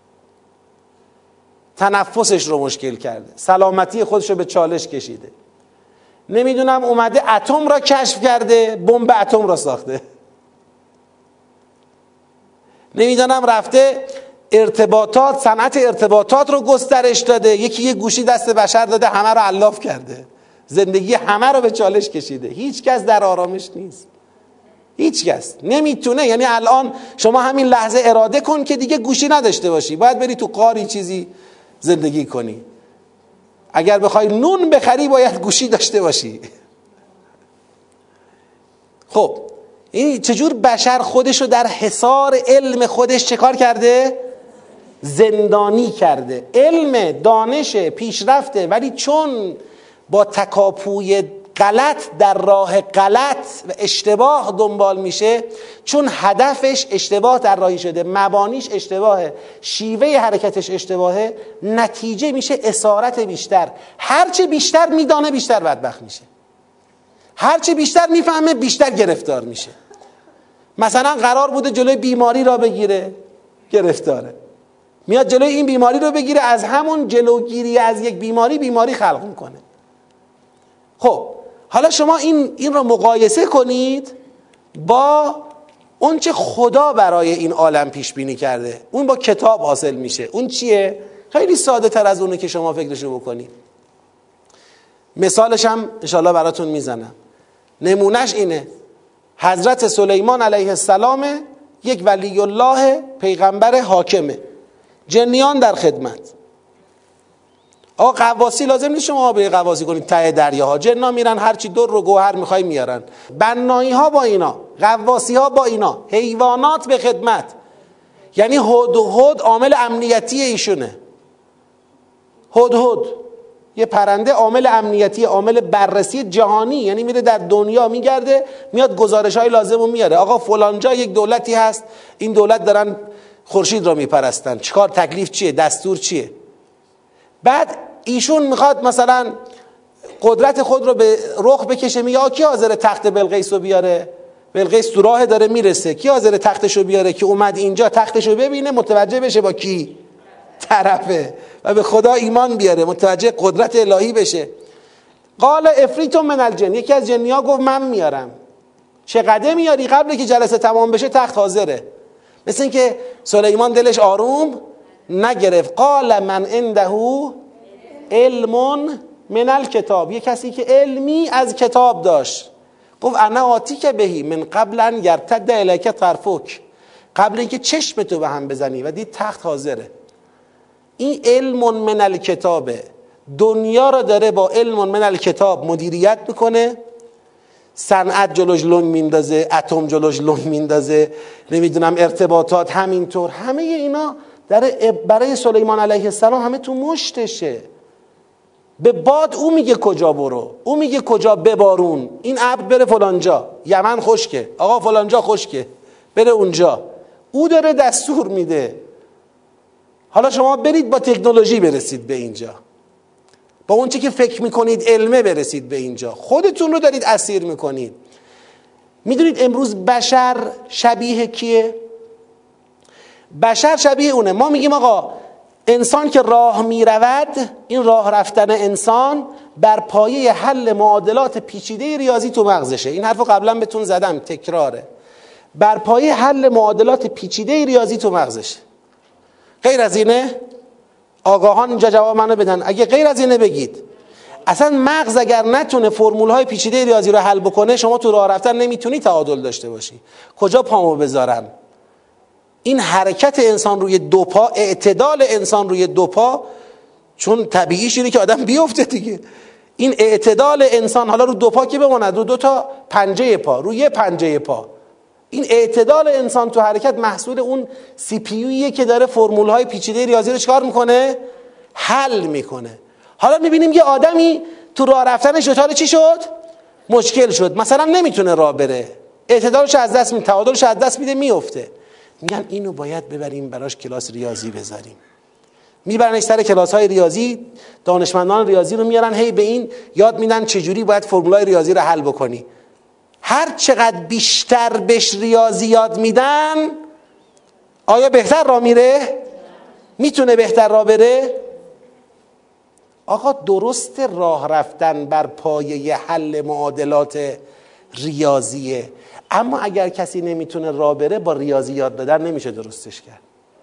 تنفسش رو مشکل کرده، سلامتی خودش رو به چالش کشیده. نمیدونم اومده اتم را کشف کرده، بمب اتم را ساخته. نمیدونم رفته ارتباطات، صنعت ارتباطات رو گسترش داده، یکی یه گوشی دست بشر داده همه رو علاف کرده، زندگی همه رو به چالش کشیده. هیچ کس در آرامش نیست، هیچ کس نمیتونه. یعنی الان شما همین لحظه اراده کن که دیگه گوشی نداشته باشی، باید بری تو قاری چیزی زندگی کنی. اگر بخوای نون بخری باید گوشی داشته باشی. خب این چجور بشر خودشو در حصار علم خودش چه کار کرده؟ زندانی کرده. علم، دانش پیشرفته، ولی چون با تکاپوی غلط در راه غلط و اشتباه دنبال میشه، چون هدفش اشتباه در راهی شده، مبانیش اشتباهه، شیوه حرکتش اشتباهه، نتیجه میشه اسارت بیشتر. هرچه بیشتر میدانه بیشتر بدبخت میشه، هرچه بیشتر میفهمه بیشتر گرفتار میشه. مثلا قرار بوده جلوی بیماری را بگیره، گرفتاره. میاد جلوی این بیماری رو بگیره، از همون جلوگیری از یک بیماری بیماری خلق میکنه. خب حالا شما این این رو مقایسه کنید با اون چه خدا برای این عالم پیش بینی کرده. اون با کتاب حاصل میشه. اون چیه؟ خیلی ساده تر از اونه که شما فکرشو بکنید. مثالش هم انشاءالله براتون میزنم. نمونهش اینه، حضرت سلیمان علیه السلام، یک ولی الله، پیغمبر، حاکمه، جنیان در خدمت. آقا قواسی لازم نیست شما به قواسی کنید ته دریاها، جنا میرن هرچی در رو گوهر میخوای میارن. بنایی ها با اینا، قواسی ها با اینا، حیوانات به خدمت. یعنی هدهد عامل امنیتی ایشونه. هدهد یه پرنده عامل امنیتی، عامل بررسی جهانی، یعنی میره در دنیا میگرده، میاد گزارش های لازم رو میاره. آقا فلانجا یک دولتی هست، این دولت دارن خورشید را میپرستن، چیکار، تکلیف چیه، دستور چیه. بعد ایشون میخواد مثلا قدرت خود رو به رخ بکشه، میگه کی حاضر تخت بلقیس رو بیاره؟ بلقیس تو راه داره میرسه، کی حاضر تختش رو بیاره که اومد اینجا تختش رو ببینه، متوجه بشه با کی طرفه. و به خدا ایمان بیاره، متوجه قدرت الهی بشه. قال افریت من الجن، یکی از جنیا گفت من میارم. چقدر میاری؟ قبل که جلسه تمام بشه تخت حاضره. مثل این که سلیمان دلش آروم نگرفت. قال من عنده علم من الکتاب، یه کسی که علمی از کتاب داشت گفت انا آتیک بهی من قبل ان یرتد الیک طرفک، قبل اینکه چشم تو به هم بزنی، و دید تخت حاضره. این علم من الکتابه، دنیا رو داره با علم من الکتاب مدیریت میکنه. صنعت جلوش لنگ میندازه، اتم جلوش لنگ میندازه، نمیدونم ارتباطات همینطور، همه اینا در برای سلیمان علیه السلام همه تو مشتشه. به باد او میگه کجا برو، او میگه کجا ببارون، این ابر بره فلانجا، یمن خشکه، آقا فلانجا خشکه، بره اونجا، او داره دستور میده. حالا شما برید با تکنولوژی برسید به اینجا، با اون چی که فکر میکنید علمه برسید به اینجا، خودتون رو دارید اسیر میکنید. میدونید امروز بشر شبیه کیه؟ بشر شبیه اونه. ما میگیم آقا انسان که راه میرود، این راه رفتن انسان بر پایه حل معادلات پیچیده ریاضی تو مغزشه. این حرفو قبلا بهتون زدم، تکراره. بر پایه حل معادلات پیچیده ریاضی تو مغزشه. غیر از اینه؟ آگاهان اینجا جواب منو بدن. اگه غیر از اینه بگید. اصلا مغز اگر نتونه فرمولهای پیچیده ریاضی رو حل بکنه، شما تو راه رفتن نمیتونی تعادل داشته باشی. کجا پامو بذارم؟ این حرکت انسان روی دو پا، اعتدال انسان روی دو پا، چون طبیعیش اینه که آدم بیفته دیگه. این اعتدال انسان، حالا رو دو پا که بماند، رو دو تا پنجه پا، رو یه پنجه پا، این اعتدال انسان تو حرکت محصول اون سی پی یویه که داره فرمولهای پیچیده ریاضی رو چکار میکنه؟ حل میکنه. حالا میبینیم یه آدمی تو راه رفتنش دچار چی شد؟ مشکل شد. مثلا نمیتونه راه بره، اعتدالش از دست میده، تعادلش از دست میده، میفته. میگن اینو باید ببریم براش کلاس ریاضی بذاریم. میبرنش سر کلاس های ریاضی، دانشمندان ریاضی رو میارن، هی به این یاد میدن چجوری باید فرمولای ریاضی رو حل بکنی. هر چقدر بیشتر بهش ریاضی یاد میدن، آیا بهتر راه میره؟ میتونه بهتر راه بره؟ آقا درست راه رفتن بر پایه حل معادلات ریاضیه، اما اگر کسی نمیتونه راه بره، با ریاضی یاد دادن نمیشه درستش کرد.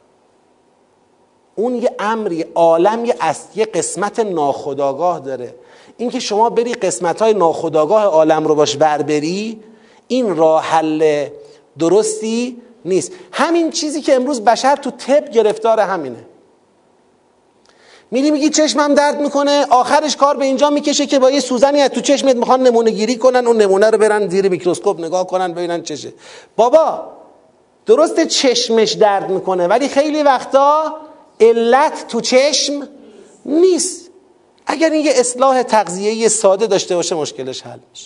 اون یه امری، عالم یه اصل، یه قسمت ناخودآگاه داره. اینکه شما بری قسمت‌های ناخودآگاه عالم رو باش بربری، این راه حل درستی نیست. همین چیزی که امروز بشر تو طب گرفتار همینه. میری میگی چشمم درد میکنه، آخرش کار به اینجا میکشه که با یه سوزنی از تو چشمت میخوان نمونه گیری کنن، اون نمونه رو برن زیر میکروسکوپ نگاه کنن ببینن چشه. بابا درسته چشمش درد میکنه، ولی خیلی وقتا علت تو چشم نیست. اگر این یه اصلاح تغذیه‌ای ساده داشته باشه مشکلش حل میشه.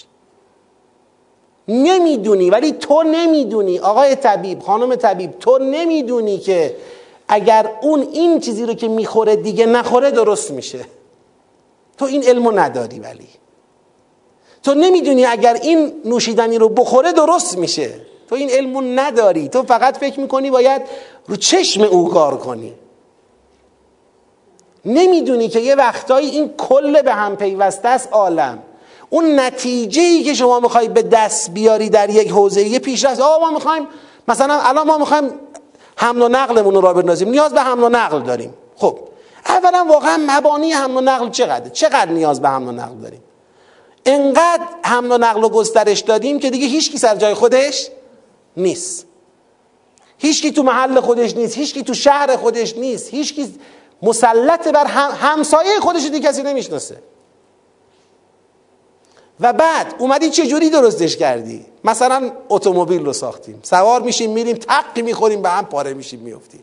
نمیدونی، ولی تو نمیدونی آقای طبیب، خانم طبیب، تو نمیدونی که اگر اون این چیزی رو که میخوره دیگه نخوره درست میشه. تو این علمو نداری، ولی تو نمیدونی اگر این نوشیدنی رو بخوره درست میشه. تو این علمو نداری، تو فقط فکر میکنی باید رو چشم او کار کنی. نمیدونی که یه وقتایی این کل به هم پیوسته است عالم. اون نتیجه‌ای که شما میخوای به دست بیاری در یک حوزه یه پیشرفت، آقا ما میخوایم مثلا الان ما میخوایم حمل و نقلمون رو راه بندازیم، نیاز به حمل و نقل داریم. خب اولا واقعا مبانی حمل و نقل چقدر؟ چقدر نیاز به حمل و نقل داریم؟ انقدر حمل و نقل و گسترش دادیم که دیگه هیچکی سر جای خودش نیست، هیچکی تو محل خودش نیست، هیچکی تو شهر خودش نیست، هیچکی مسلط بر هم... همسایه خودش دیگه کسی نمیشناسه. و بعد اومدی چه جوری درستش کردی؟ مثلا اتومبیل رو ساختیم، سوار میشیم میریم، تقی میخوریم به هم، پاره میشیم میافتیم.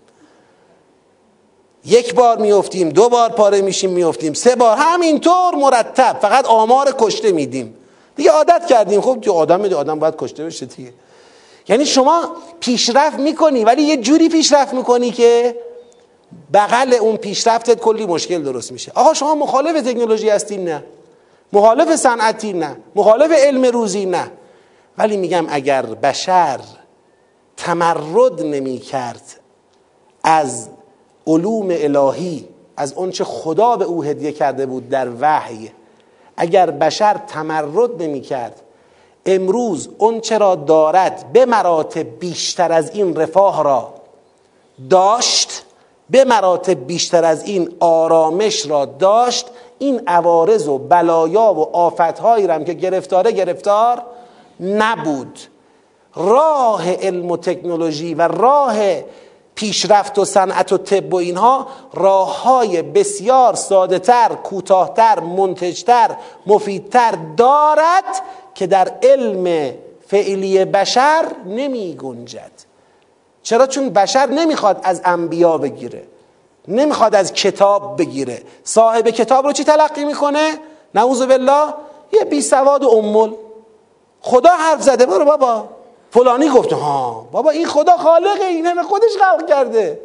یک بار میافتیم، دو بار پاره میشیم میافتیم، سه بار، همینطور مرتب، فقط آمار کشته میدیم. دیگه عادت کردیم. خب دیگه آدم میده، آدم باید کشته بشه دیگه. یعنی شما پیشرفت میکنی، ولی یه جوری پیشرفت میکنی که بغل اون پیشرفتت کلی مشکل درست میشه. آقا شما مخالف تکنولوژی هستین؟ نه. مخالف صنعتی؟ نه. مخالف علم روزی؟ نه. ولی میگم اگر بشر تمرد نمی کرد از علوم الهی از اون چه خدا به او هدیه کرده بود در وحی، اگر بشر تمرد نمی کرد امروز اون چرا دارد به مراتب بیشتر از این رفاه را داشت، به مراتب بیشتر از این آرامش را داشت، این عوارض و بلایا و آفتهایی را هم که گرفتاره گرفتار نبود. راه علم و تکنولوژی و راه پیشرفت و صنعت و طب و اینها راههای بسیار ساده تر، کوتاهتر، منتجتر، مفیدتر دارد که در علم فعلی بشر نمی گنجد. چرا؟ چون بشر نمیخواد از انبیا بگیره، نمیخواد از کتاب بگیره. صاحب کتاب رو چی تلقی میکنه؟ نعوذ بالله یه بی سواد و امول. خدا حرف زده، برو بابا فلانی گفته، ها بابا این خدا خالقه، این همه خودش خلق کرده،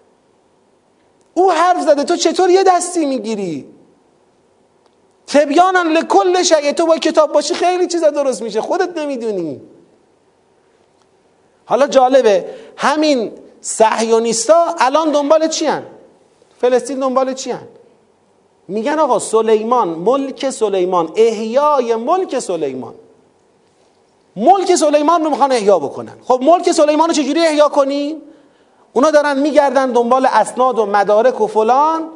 او حرف زده، تو چطور یه دستی میگیری؟ تبیانا لکل شیء، تو با کتاب باشی خیلی چیزا درست میشه، خودت نمیدونی. حالا جالبه همین صهیونیستا الان دنبال چی هن؟ فلسطین دنبال چی هن؟ میگن آقا سلیمان، ملک سلیمان، احیای ملک سلیمان، ملک سلیمان رو میخوان احیا بکنن. خب ملک سلیمان رو چجوری احیا کنیم؟ اونا دارن میگردن دنبال اسناد و مدارک و فلان،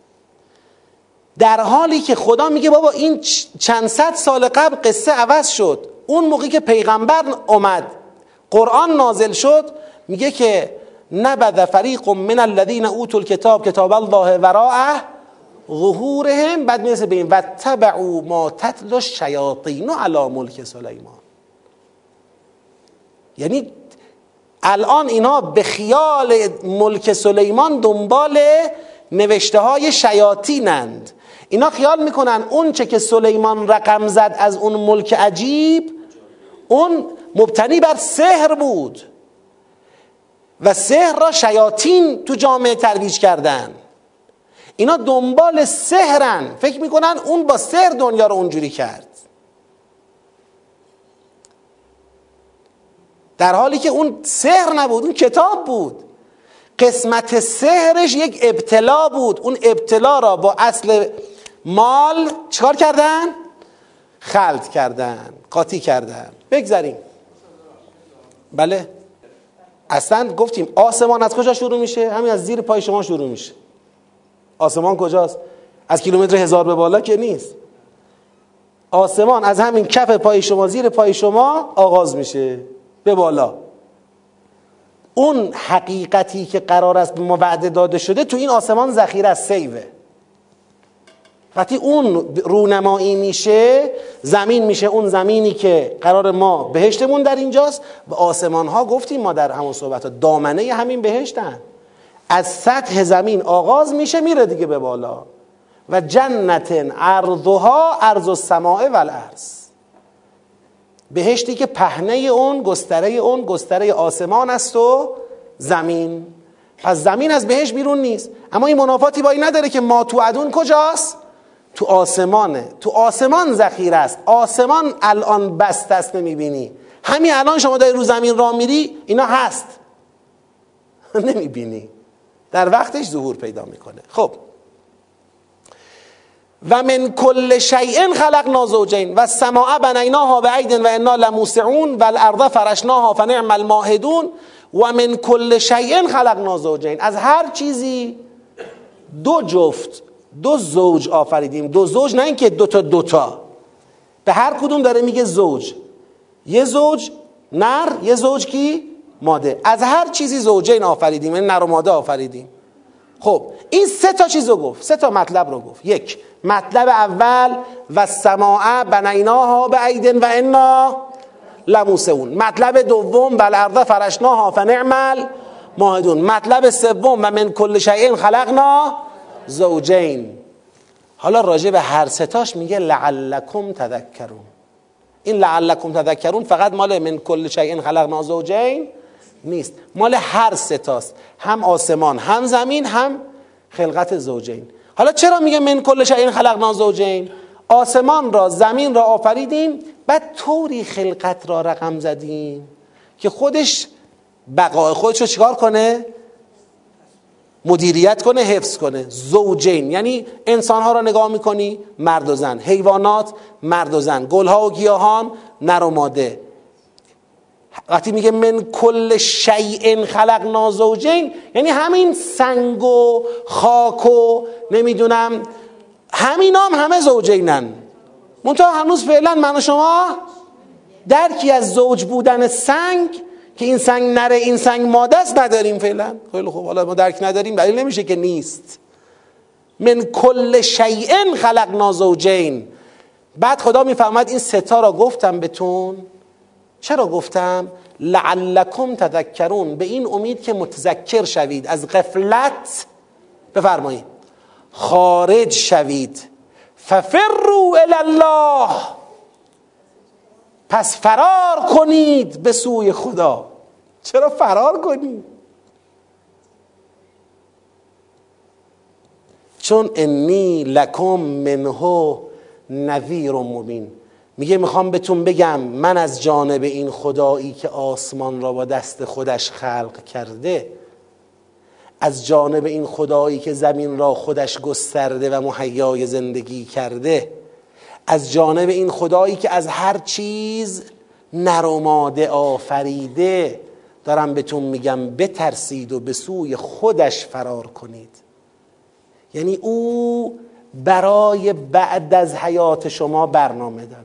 در حالی که خدا میگه بابا این چند صد سال قبل قصه عوض شد. اون موقعی که پیغمبر اومد قرآن نازل شد میگه که نبذ فریق من الذین اوتوا الکتاب کتاب الله وراء ظهورهم، بعد میرسه به این واتبعوا ما تتلو الشیاطین علی ملک سلیمان. یعنی الان اینا به خیال ملک سلیمان دنبال نوشته های شیاطینند. اینا خیال میکنن اون چه که سلیمان رقم زد از اون ملک عجیب، اون مبتنی بر سحر بود و سحر را شیاطین تو جامعه ترویج کردن. اینا دنبال سحرن، فکر میکنن اون با سحر دنیا رو اونجوری کرد، در حالی که اون سحر نبود، اون کتاب بود. قسمت سحرش یک ابتلا بود، اون ابتلا را با اصل مال چکار کردن؟ خلط کردن، قاطی کردن. بگذاریم. بله اصلا گفتیم آسمان از کجا شروع میشه؟ همین از زیر پای شما شروع میشه. آسمان کجاست؟ از کیلومتر هزار به بالا که نیست. آسمان از همین کف پای شما، زیر پای شما آغاز میشه به بالا. اون حقیقتی که قرار است به ما وعده داده شده تو این آسمان ذخیره است، سیوه. وقتی اون رونمایی میشه، زمین میشه اون زمینی که قرار ما بهشتمون در اینجاست. و آسمان ها گفتیم ما در همون صحبت ها دامنه همین بهشتن، از سطح زمین آغاز میشه میره دیگه به بالا. و جنت عرضها عرض السماء والارض، بهشتی که پهنه اون گستره اون گستره آسمان است و زمین. پس زمین از بهشت بیرون نیست، اما این منافاتی با این نداره که ما توعدون کجاست؟ تو آسمانه، تو آسمان ذخیره است. آسمان الان بسته است، نمیبینی. همین الان شما داری رو زمین راه میری اینا هست نمیبینی، در وقتش ظهور پیدا میکنه. خب و من کل شیء خلقنا زوجین و السماء بنیناها بعید و انا لموسعون و الارض فرشناها فنعم الماهدون و من کل شیء خلقنا زوجین، از هر چیزی دو جفت، دو زوج آفریدیم. دو زوج، نه اینکه دو تا دو تا، به هر کدوم داره میگه زوج. یه زوج نر، یه زوج کی؟ ماده. از هر چیزی زوجین آفریدیم، یعنی نر و ماده آفریدیم. خب این سه تا چیزو گفت، سه تا مطلب رو گفت. یک، مطلب اول و السماء بنیناها بعید و انا لموسعون. مطلب دوم و الارض فرشناها فنعم الماهدون. مطلب سوم و من کل شیء خلقنا زوجین. حالا راجع به هر ستاش میگه لعلکم تذکرون. این لعلکم تذکرون فقط مال من کل شیء خلقنا زوجین نیست، مال هر ستاست، هم آسمان هم زمین هم خلقت زوجین. حالا چرا میگه من کل شیء خلقنا زوجین؟ آسمان را، زمین را آفریدیم، بعد طوری خلقت را رقم زدیم که خودش بقای خودش رو چیکار کنه؟ مدیریت کنه، حفظ کنه. زوجین یعنی انسانها را نگاه میکنی مرد و زن، حیوانات مرد و زن، گلها و گیاهان نر و ماده. وقتی میگه من کل شیء خلقنا زوجین یعنی همین سنگ و خاک و نمیدونم همینا هم همه زوجینن. منتها هنوز فعلا من و شما درکی از زوج بودن سنگ که این سنگ نره این سنگ ماده است نداریم فعلا. خیلی خوب، حالا ما درک نداریم دلیل نمیشه که نیست. من کل شیء خلقنا زوجین. بعد خدا میفهمد این ستا را گفتم بهتون. چرا گفتم؟ لعلکم تذکرون، به این امید که متذکر شوید، از غفلت بفرمایید خارج شوید. ففروا الی الله، پس فرار کنید به سوی خدا. چرا فرار کنید؟ چون انی لکم منه نذیر مبین. میگه میخوام بهتون بگم من از جانب این خدایی که آسمان را با دست خودش خلق کرده، از جانب این خدایی که زمین را خودش گسترده و مهیای زندگی کرده، از جانب این خدایی که از هر چیز نر و ماده آفریده، دارم بهتون میگم بترسید و به سوی خودش فرار کنید. یعنی او برای بعد از حیات شما برنامه داره.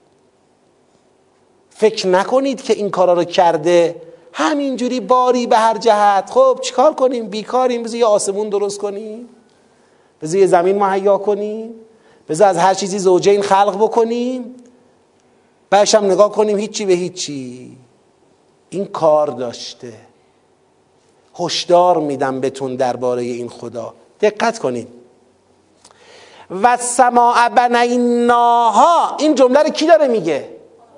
فکر نکنید که این کارا رو کرده همینجوری باری به هر جهت. خب چیکار کنیم؟ بیکاریم، بذار یه آسمون درست کنیم، بذار یه زمین مهیا کنیم، بذار از هر چیزی زوجین خلق بکنیم، بعدش هم نگاه کنیم هیچی به هیچی. این کار داشته. هشدار میدم بهتون درباره این خدا. دقت کنید. و السماء بنیناها، این جمله رو کی داره میگه؟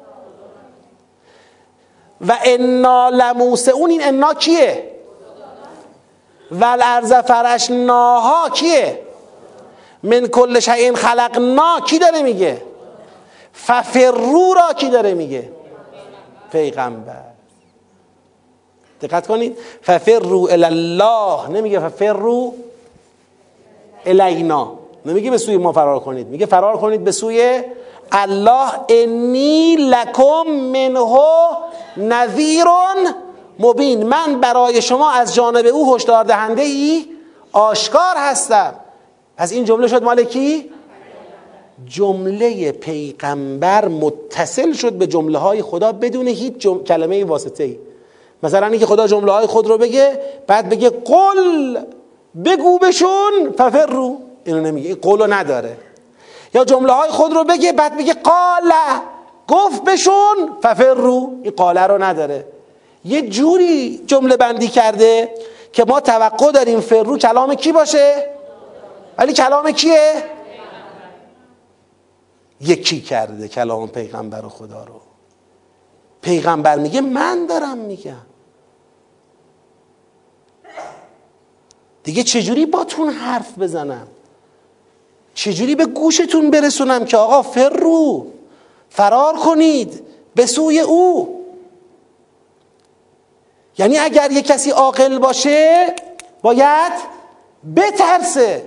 و انا لموسعون، این انا کیه؟ و الارض فرشناها کیه؟ من کل شیء خلقنا کی داره میگه؟ ففروا را کی داره میگه؟ پیغمبر. دقت کنید. ففروا الی الله، نمیگه ففروا الینا، نمیگه به سوی ما فرار کنید، میگه فرار کنید به سوی الله. انی لکم منه نذیر مبین، من برای شما از جانب او هشدار دهنده ای آشکار هستم. پس این جمله شد مال کی؟ جمله پیغمبر متصل شد به جمله های خدا بدون هیچ جم... کلمه واسطه ای. مثلا اینکه خدا جمله های خود رو بگه بعد بگه قل، بگو بشون ففروا، اینو نمیگه، این قولو نداره. یا جمله های خود رو بگه بعد بگه قال، گفت بشون ففروا، این قاله رو نداره. یه جوری جمله بندی کرده که ما توقع داریم فرو کلام کی باشه، ولی کلام کیه؟ یکی کرده کلام پیغمبر و خدا رو. پیغمبر میگه من دارم میگم. دیگه چجوری باتون حرف بزنم؟ چجوری به گوشتون برسونم که آقا فرو، فرار کنید به سوی او؟ یعنی اگر یک کسی عاقل باشه باید بترسه.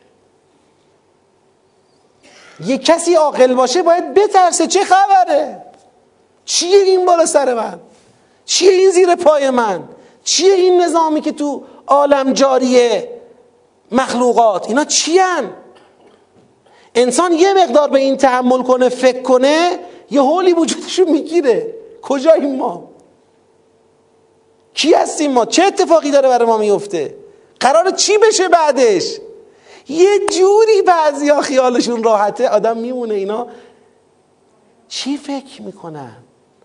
یک کسی عاقل باشه باید بترسه. چه خبره؟ چیه این بالا سر من؟ چیه این زیر پای من؟ چیه این نظامی که تو عالم جاریه؟ مخلوقات اینا چیان؟ انسان یه مقدار به این تحمل کنه، فکر کنه، یه حولی وجودشو میگیره. کجاییم ما؟ کی هستیم ما؟ چه اتفاقی داره برای ما میفته؟ قراره چی بشه بعدش؟ یه جوری بعضیا خیالشون راحته، آدم میمونه اینا چی فکر میکنن؟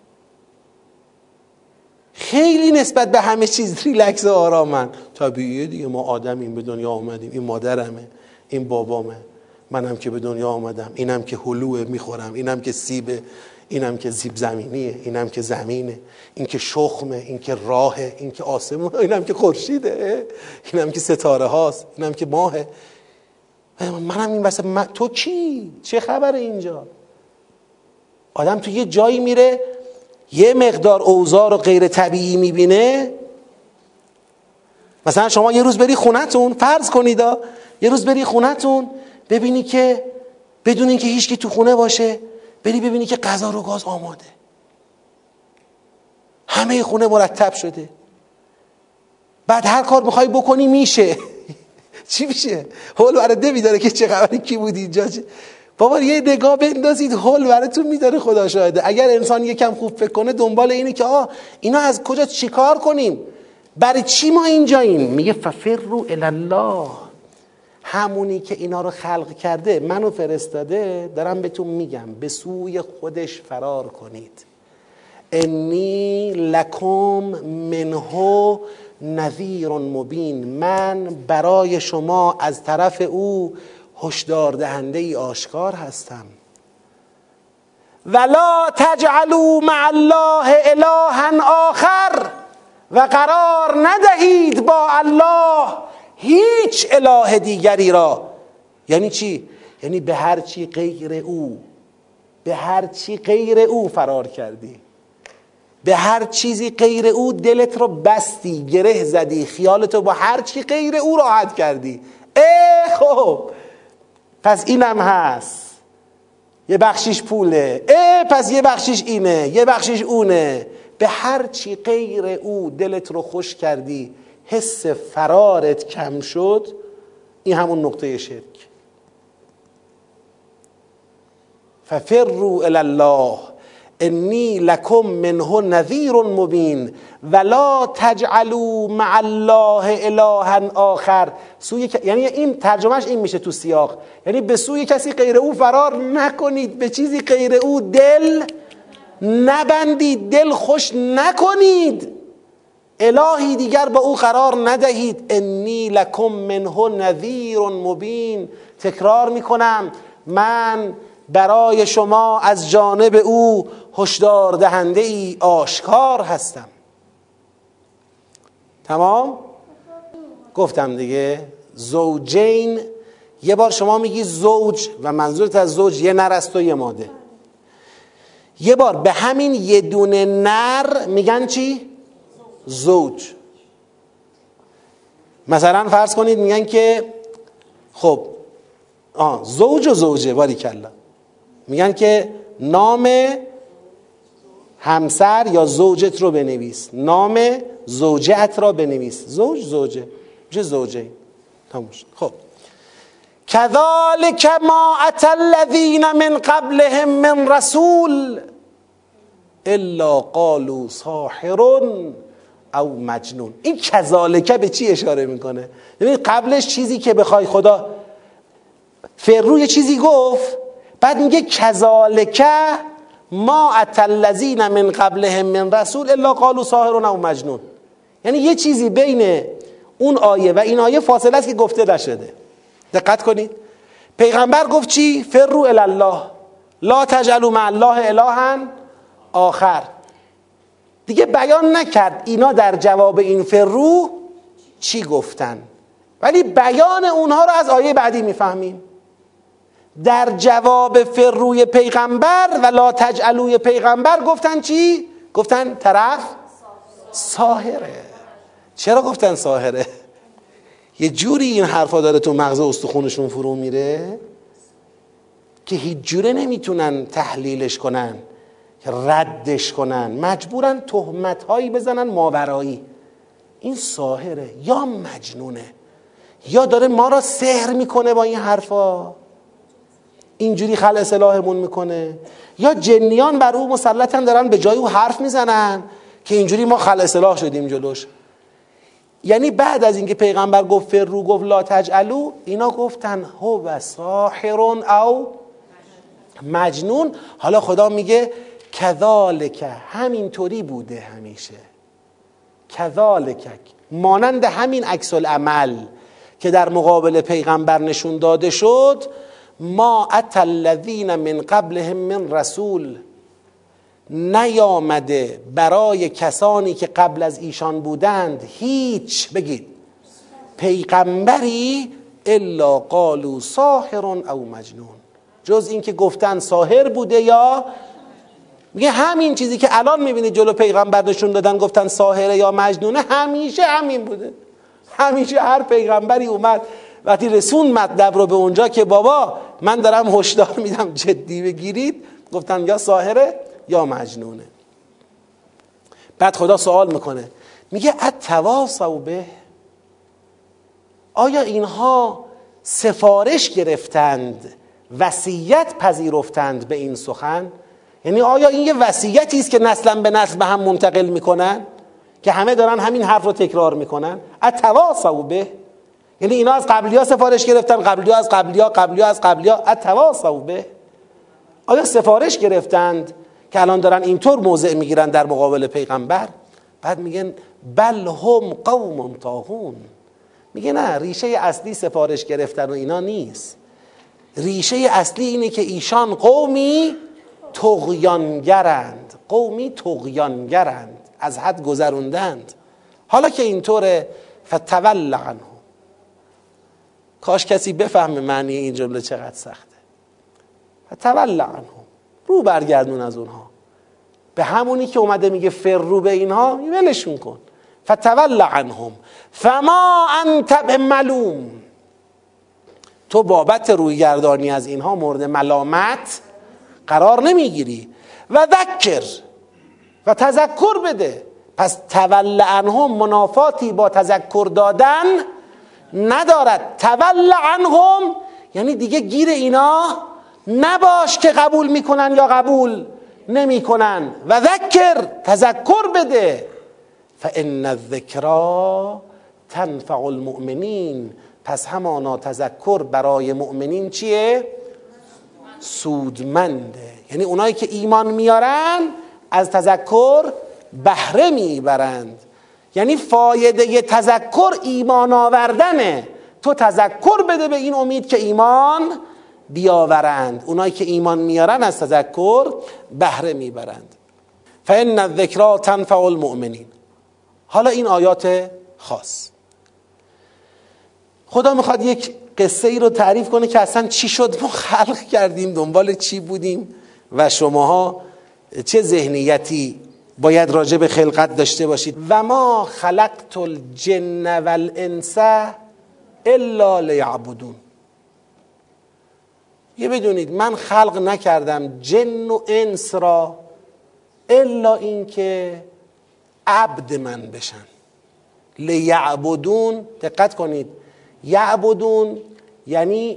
خیلی نسبت به همه چیز ریلکس و آرامن. طبیعیه دیگه، ما آدمیم، به دنیا آمدیم، این مادرمه، این بابامه، منم که به دنیا آمدم، اینم که هلوه میخورم، اینم که سیبه، اینم که زیب زمینیه، اینم که زمینه، این که شخمه، این که راهه، این که آسمون، اینم که خورشیده، اینم که ستاره هاست، اینم که ماهه. منم این واسه من... تو کی؟ چه خبره اینجا؟ آدم تو یه جایی میره یه مقدار اوضاع رو غیر طبیعی میبینه، مثلا شما یه روز بری خونتون، فرض کنید یه روز بری خونتون ببینی که بدون اینکه هیچکی تو خونه باشه، بری ببینی که غذا رو گاز آماده، همه خونه مرتب شده، بعد هر کار میخوای بکنی میشه. چی میشه؟ هول برده میداره که چه خبری، کی بود اینجا. بابا یه نگاه بندازید، هول براتون میداره، خدا شاهده. اگر انسان یکم خوب فکر کنه دنبال اینه که آه اینا از کجا چیکار کنیم، برای چی ما اینجاییم. میگه ففروا الی الله، همونی که اینا رو خلق کرده، منو فرستاده، دارم بهتون میگم به سوی خودش فرار کنید. انی لکم منه نذیر مبین، من برای شما از طرف او هشدار دهنده ای آشکار هستم. ولا تجعلوا مع الله الها آخر، و قرار ندهید با الله هیچ اله دیگری را. یعنی چی؟ یعنی به هر چی غیر او، به هر چی غیر او فرار کردی، به هر چیزی غیر او دلت رو بستی، گره زدی، خیالتو با هر چی غیر او راحت کردی. اه خب پس اینم هست، یه بخشیش پوله، اه پس یه بخشیش اینه، یه بخشیش اونه. به هر چی غیر او دلت رو خوش کردی، حس فرارت کم شد، این همون نقطه شرک. ففروا الی الله انی لکم منه نذیر مبین ولا تجعلوا مع الله الها آخر. سوی ک... یعنی این ترجمهش این میشه تو سیاق، یعنی به سوی کسی غیر او فرار نکنید، به چیزی غیر او دل نبندید، دل خوش نکنید، الهی دیگر با او قرار ندهید. انی لکم منه نذیر مبین. تکرار میکنم، من برای شما از جانب او هشدار دهنده ای آشکار هستم. تمام؟ گفتم دیگه. زوجین، یه بار شما میگی زوج و منظورت از زوج یه نر است و یه ماده، یه بار به همین یه دونه نر میگن چی؟ زوج. مثلا فرض کنید میگن که خب آه زوج و زوجه، باریکلا، میگن که نام همسر یا زوجت رو بنویس، نام زوجت را بنویس، زوج زوجه میشه زوجه. تموش. خب کذالک ما اتی الذین من قبلهم من رسول الا قالوا ساحر او مجنون. این کذالک به چی اشاره میکنه؟ ببین قبلش چیزی که بخوای خدا فرو یه چیزی گفت، بعد میگه کذالک ما اتی الذین من قبلهم من رسول الا قالوا ساحر او مجنون. یعنی یه چیزی بین اون آیه و این آیه فاصله است که گفته نشده. دقت کنید، پیغمبر گفت چی؟ فروا الی الله لا تجعلوا مع الله الها آخر. دیگه بیان نکرد اینا در جواب این فرو چی گفتن، ولی بیان اونها رو از آیه بعدی میفهمیم. در جواب فروی پیغمبر و لا تجعلوی پیغمبر گفتن چی؟ گفتن طرف ساحره. چرا گفتن ساحره؟ یه جوری این حرفا داره تو مغز استخونشون فرو میره که هیچ جوره نمیتونن تحلیلش کنن، ردش کنن، مجبورن تهمت هایی بزنن ماورایی. این ساحره یا مجنونه یا داره ما را سحر میکنه با این حرفا، اینجوری خلع سلاحمون میکنه، یا جنیان بر او مسلطن دارن به جای او حرف میزنن که اینجوری ما خلع سلاح شدیم جلوش. یعنی بعد از اینکه پیغمبر گفت فرو، گفت لا تجعلوا، اینا گفتن هو ساحر او مجنون. حالا خدا میگه کذالک، همینطوری بوده همیشه، کذالک مانند همین عکس العمل که در مقابل پیغمبر نشون داده شد، ما اتی الذین من قبلهم من رسول، نیامده برای کسانی که قبل از ایشان بودند هیچ، بگید پیغمبری، الا قالوا ساحر او مجنون، جز این که گفتن ساحر بوده یا میگه همین چیزی که الان میبینید جلو پیغمبر نشون دادن گفتن ساحره یا مجنونه، همیشه همین بوده، همیشه هر پیغمبری اومد وقتی رسون مطلب رو به اونجا که بابا من دارم هشدار میدم جدی بگیرید، گفتن یا ساحره یا مجنونه. بعد خدا سوال میکنه، میگه اتواصوا به، آیا اینها سفارش گرفتند، وصیت پذیرفتند به این سخن؟ یعنی آیا این یه وصیتی است که نسلا به نسل به هم منتقل میکنن که همه دارن همین حرف رو تکرار میکنن؟ اتواصوا به، یعنی اینا از قبلی‌ها سفارش گرفتن، قبلی‌ها از قبلی‌ها، قبلی‌ها از قبلی‌ها. اتواصوا به، آیا سفارش گرفتند که الان دارن اینطور موضع میگیرن در مقابل پیغمبر؟ بعد میگن بل هم قوم طاغون. میگه نه، ریشه اصلی سفارش گرفتن و اینا نیست. ریشه اصلی اینه که ایشان قومی طغیانگرند، قومی طغیانگرند، از حد گذروندند. حالا که اینطوره فتول عنهم. کاش کسی بفهمه معنی این جمله چقدر سخته. فتول عنهم، رو برگردون از اونها، به همونی که اومده میگه فرو به اینها، ولشون کن. فتول عنهم فما انت بملوم، تو بابت رویگردانی از اینها مورد ملامت قرار نمیگیری. و ذکر، و تذکر بده. پس تول عنهم منافاتی با تذکر دادن ندارد. تول عنهم یعنی دیگه گیر اینا نباش که قبول میکنن یا قبول نمیکنن. و ذکر، تذکر بده. فان الذکری تنفع المؤمنین، پس همانا تذکر برای مؤمنین چیه؟ سودمنده. یعنی اونایی که ایمان میارن از تذکر بهره میبرند. یعنی فایده تذکر ایمان آوردنه. تو تذکر بده به این امید که ایمان بیاورند. اونایی که ایمان میارن از تذکر بهره میبرند. فإن الذکری تنفع المؤمنین. حالا این آیات خاص، خدا میخواد یک قصه ای رو تعریف کنه که اصلا چی شد ما خلق کردیم، دنبال چی بودیم و شماها چه ذهنیتی باید راجع به خلقت داشته باشید. و ما خلقت الجن والانس الا لیعبدون. یه بدونید من خلق نکردم جن و انس را الا این که عبد من بشن. لیعبدون، دقت کنید، یعبدون یعنی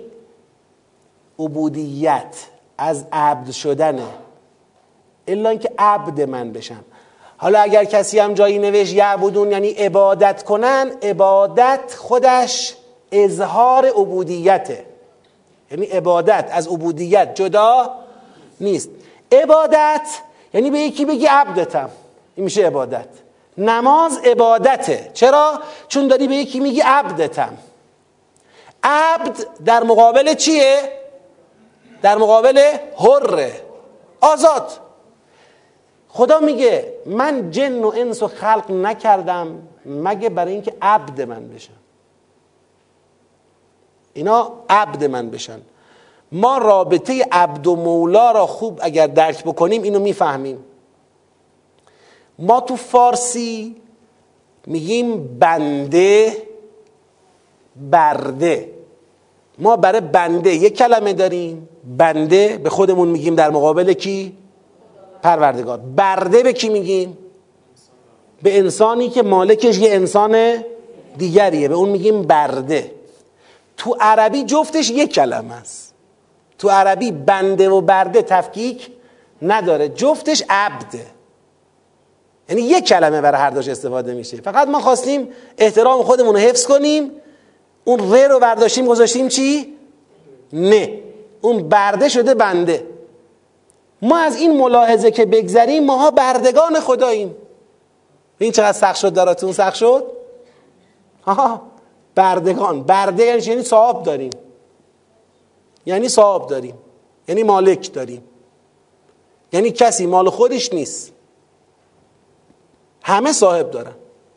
عبودیت، از عبد شدنه، الا اینکه عبد من بشن. حالا اگر کسی هم جایی نوشت یعبدون یعنی عبادت کنن، عبادت خودش اظهار عبودیته. یعنی عبادت از عبودیت جدا نیست. عبادت یعنی به یکی بگی عبدتم، این میشه عبادت. نماز عبادته. چرا؟ چون داری به یکی میگی عبدتم. عبد در مقابل چیه؟ در مقابل حر، آزاد. خدا میگه من جن و انس رو خلق نکردم مگه برای اینکه عبد من بشن. اینا عبد من بشن. ما رابطه عبد و مولا را خوب اگر درک بکنیم اینو میفهمیم. ما تو فارسی میگیم بنده، برده. ما برای بنده یک کلمه داریم، بنده به خودمون میگیم در مقابل کی؟ پروردگار. برده به کی میگیم؟ به انسانی که مالکش یه انسان دیگریه، به اون میگیم برده. تو عربی جفتش یک کلمه است. تو عربی بنده و برده تفکیک نداره، جفتش عبده. یعنی یک کلمه برای هر دوش استفاده میشه. فقط ما خواستیم احترام خودمون رو حفظ کنیم، اون ر رو برداشتیم گذاشتیم چی؟ نه، اون برده شده بنده. ما از این ملاحظه که بگذریم ماها بردگان خداییم. این چقدر سخت شد دراتون؟ سخت شد؟ ها، بردگان. برده یعنی یعنی صاحب داریم، یعنی صاحب داریم، یعنی مالک داریم، یعنی کسی مال خودش نیست، همه صاحب دارن.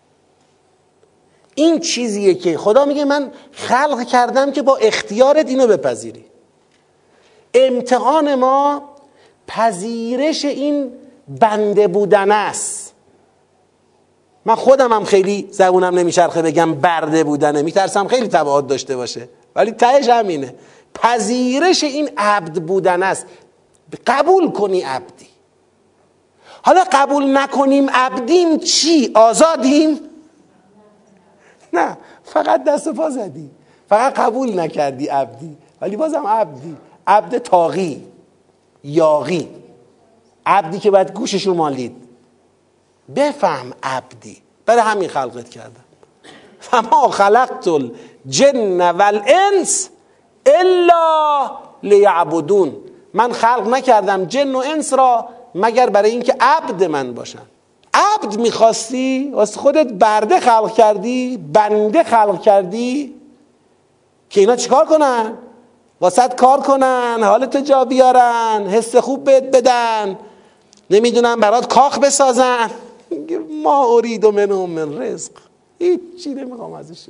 این چیزیه که خدا میگه من خلق کردم که با اختیارت اینو بپذیری. امتحان ما پذیرش این بنده بودن است. من خودم هم خیلی زبونم نمیچرخه بگم برده بودنه، میترسم خیلی تبعات داشته باشه، ولی تهش همینه. پذیرش این عبد بودن است. قبول کنی عبدی. حالا قبول نکنیم عبدیم چی؟ آزادیم؟ نه، فقط دست و پا زدی، فقط قبول نکردی عبدی، ولی بازم عبدی. عبد طاغی، یاغی، عبدی که باید گوششو مالید. بفهم عبدی. برای همین خلقت کردم. فما خلقت الجن والانس الا لیعبدون. من خلق نکردم جن و انس را مگر برای اینکه عبد من باشن. عبد میخواستی؟ واسه خودت برده خلق کردی؟ بنده خلق کردی؟ که اینا چیکار کنن؟ واسه کار کنن، حالت جا بیارن، حس خوب بهت بدن، نمیدونم برات کاخ بسازن. ما ارید و منهم من رزق. هیچ چی نمیخوام ازشون.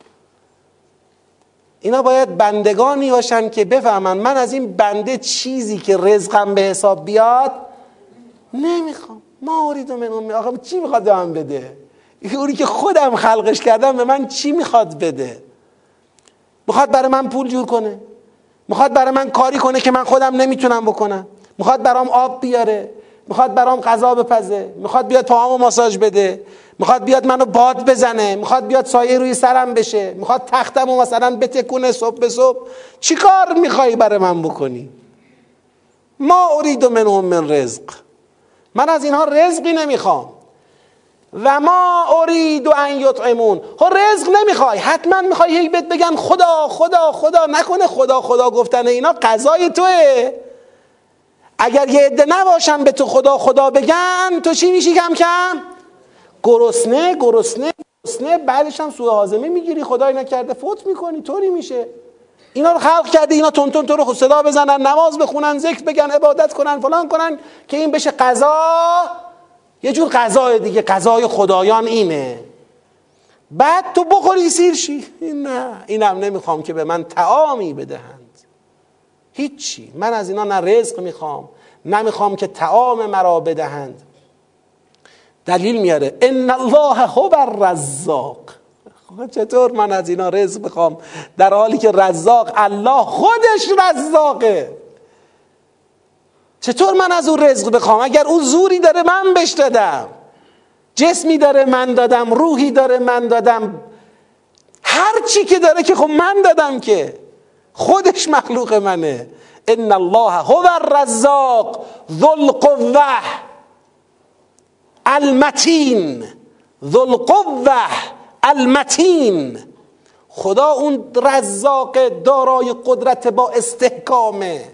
اینا باید بندگانی باشن که بفهمن من از این بنده چیزی که رزقم به حساب بیاد نمیخوام. ما ارید و منهم. آخه چی میخواد به من بده؟ اونی که خودم خلقش کردم به من چی میخواد بده؟ میخواد برای من پول جور کنه، میخواد برای من کاری کنه که من خودم نمیتونم بکنم، میخواد برام آب بیاره، میخواد برام غذا بپزه، میخواد بیاد پاهامو ماساژ بده، میخواد بیاد منو باد بزنه، میخواد بیاد سایه روی سرم بشه، میخواد تختمو مثلا بتکونه صبح به صبح. چی کار میخوای برای من بکنی؟ ما ارید منهم من رزق. من از اینها رزقی نمیخوام. و ما ارید ان یطعمون. خب رزق نمیخوای، حتما میخوای هی بهت بگن خدا خدا خدا. نکنه خدا خدا گفتن اینا قضای توئه. اگر یه عده نباشن به تو خدا خدا بگن، تو چی میشی؟ کم کم گرسنه گرسنه گرسنه، بعدش هم سوء هاضمه میگیری، خدای نکرده فوت میکنی، طوری میشه. اینا رو خلق کرده، اینا تون تون تو رو صدا بزنن، نماز بخونن، ذکر بگن، عبادت کنن، فلان کنن که این بشه قضا. یه جور قضای دیگه، قضای خدایان اینه. بعد تو بخوری سیر شی. نه، اینم نمیخوام که به من طعامی بدهند. هیچی. من از اینا نه رزق میخوام، نمیخوام که طعام مرا بدهند. دلیل میاره ان الله هو الرزاق. چطور من از اینا رزق بخوام در حالی که رزاق الله خودش رزاقه؟ چطور من از اون رزق بخوام اگر اون زوری داره من بهش دادم، جسمی داره من دادم، روحی داره من دادم، هر چی که داره که خب من دادم، که خودش مخلوق منه. ان الله هو الرزاق ذو القوه المتین. ذو القوه المتین. خدا اون رزاق دارای قدرت با استحکامه.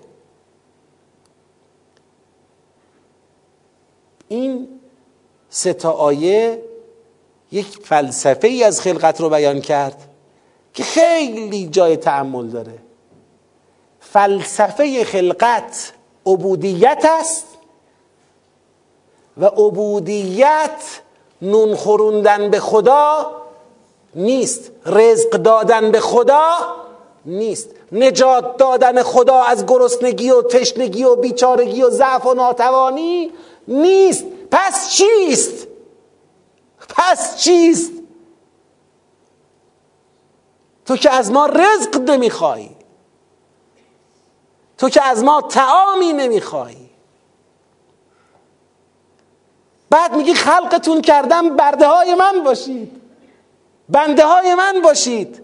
این سه تا آیه یک فلسفه ای از خلقت رو بیان کرد که خیلی جای تأمل داره. فلسفه خلقت عبودیت است و عبودیت نون خوروندن به خدا نیست، رزق دادن به خدا نیست، نجات دادن خدا از گرسنگی و تشنگی و بیچارگی و ضعف و ناتوانی نیست. پس چیست؟ پس چیست؟ تو که از ما رزق نمیخوای، تو که از ما طعامی نمیخوای، بعد میگی خلقتون کردم برده های من باشید، بنده های من باشید.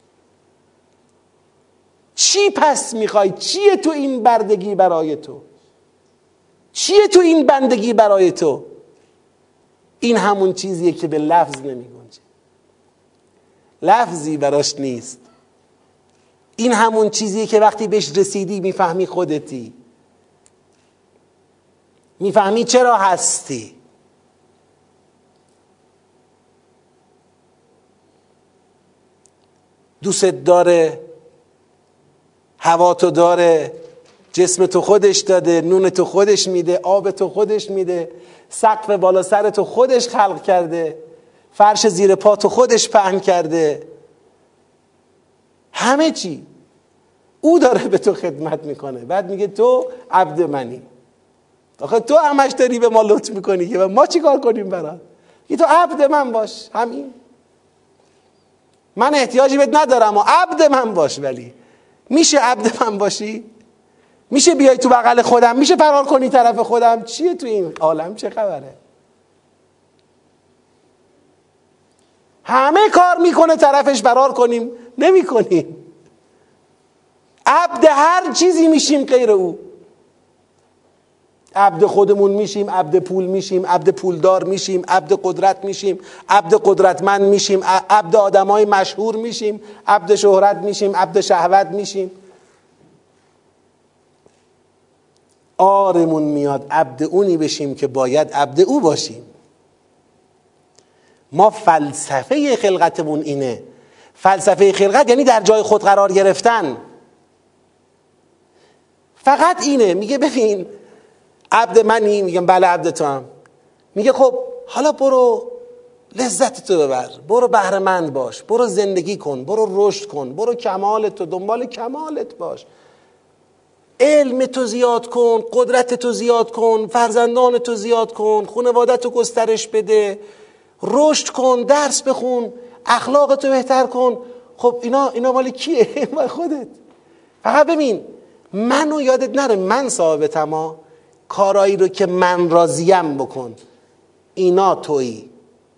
چی پس میخوای؟ چیه تو این بردگی برای تو؟ چیه تو این بندگی برای تو؟ این همون چیزیه که به لفظ نمیگنجه، لفظی براش نیست. این همون چیزیه که وقتی بهش رسیدی میفهمی خودتی، میفهمی چرا هستی. دوست داره، هوا تو داره، جسم تو خودش داده، نون تو خودش میده، آب تو خودش میده، سقف بالا سر تو خودش خلق کرده، فرش زیر پا تو خودش پهن کرده، همه چی او داره به تو خدمت میکنه. بعد میگه تو عبد منی. آخه تو همش داری به ما لطف میکنی که ما چی کار کنیم برات؟ یه تو عبد من باش، همین. من احتیاجی بهت ندارم و عبد من باش. ولی میشه عبد من باشی؟ میشه بیای تو بغل خودم؟ میشه فرار کنی طرف خودم؟ چیه تو این عالم؟ چه خبره؟ همه کار میکنه طرفش فرار کنیم، نمی کنیم. عبد هر چیزی میشیم غیر او. عبد خودمون میشیم، عبد پول میشیم، عبد پولدار میشیم، عبد قدرت میشیم، عبد قدرتمند میشیم، عبد آدمای مشهور میشیم، عبد شهرت میشیم، عبد شهوت میشیم. آرمون میاد عبد اونی بشیم که باید عبد او باشیم. ما فلسفه خلقتمون اینه. فلسفه خلقت یعنی در جای خود قرار گرفتن. فقط اینه. میگه ببین عبد منی؟ میگم بله عبد تو هم. میگه خب حالا برو لذت تو ببر، برو بهره‌مند باش، برو زندگی کن، برو رشد کن، برو کمالت تو دنبال کمالت باش، علم تو زیاد کن، قدرت تو زیاد کن، فرزندان تو زیاد کن، خانوادت تو گسترش بده، رشد کن، درس بخون، اخلاق تو بهتر کن. خب اینا اینا مال کیه؟ مال خودت. فقط ببین منو یادت نره، من صاحب تما، کارایی رو که من راضیم بکن، اینا تویی.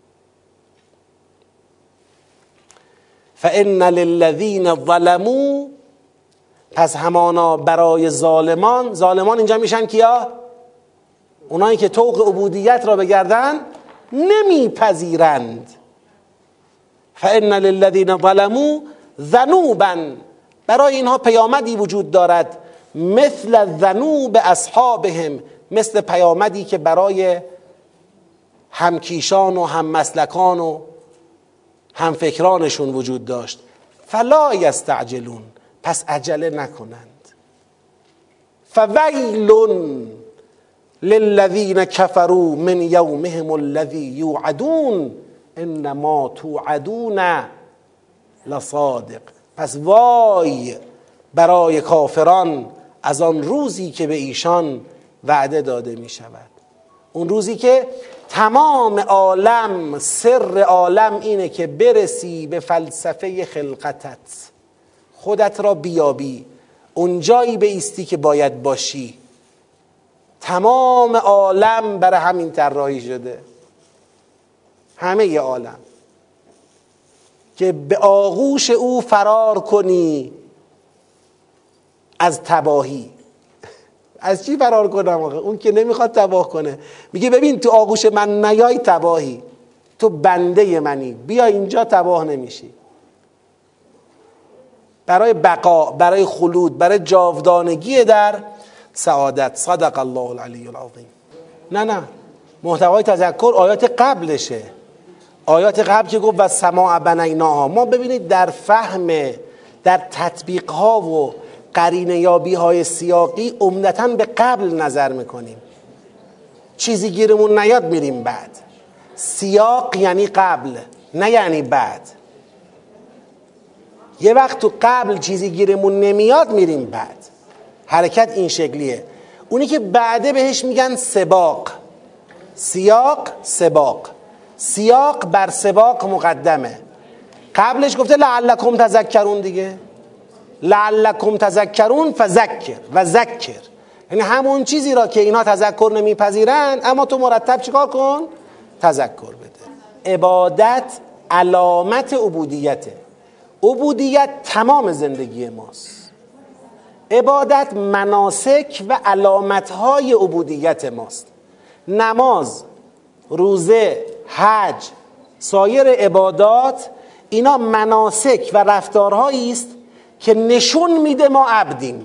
فإن للذین ظلموا، پس همانا برای ظالمان. ظالمان اینجا میشن کیا؟ اونایی که طوق عبودیت را بگردن نمیپذیرند. فإن للذین ظلموا ذنوبا، برای اینها پیامدی وجود دارد، مثل ذنوب اصحابهم، مثل پیامدی که برای همکیشان و هممسلکان و همفکرانشون وجود داشت. فلا یستعجلون، پس عجله نکنند. فویل للذین کفروا من یومهم الذی یوعدون انما توعدون لصادق، پس وای برای کافران از آن روزی که به ایشان وعده داده می شود. اون روزی که تمام عالم، سر عالم اینه که برسی به فلسفه خلقتت، خودت را بیابی، اونجایی بایستی که باید باشی. تمام عالم برای همین طراحی شده، همه عالم، که به آغوش او فرار کنی از تباهی. از چی فرار کنم آخه؟ اون که نمیخواد تباه کنه. میگه ببین تو آغوش من نیای تباهی، تو بنده منی، بیا اینجا تباه نمیشی. برای بقا، برای خلود، برای جاودانگی در سعادت. صدق الله العلی العظیم. نه نه، محتوای تذکر آیات قبلشه، آیات قبل که گفت و سماع بنیناها. ما ببینید در فهم، در تطبیق ها و قرینه یابی های سیاقی عمدتاً به قبل نظر میکنیم. چیزی گیرمون نیاد میریم بعد. سیاق یعنی قبل، نه یعنی بعد. یه وقت تو قبل چیزی گیرمون نمیاد میریم بعد. حرکت این شکلیه. اونی که بعده بهش میگن سباق. سیاق، سباق. سیاق بر سباق مقدمه. قبلش گفته لعلکم تذکرون دیگه. لعلکم تذکرون فذکر و ذکر، یعنی همون چیزی را که اینا تذکر نمیپذیرند، اما تو مرتب چیکار کن؟ تذکر بده. عبادت علامت عبودیته. عبودیت تمام زندگی ماست. عبادت مناسک و علامتهای عبودیت ماست. نماز، روزه، حج، سایر عبادات، اینا مناسک و رفتارهایی است که نشون میده ما عبدیم.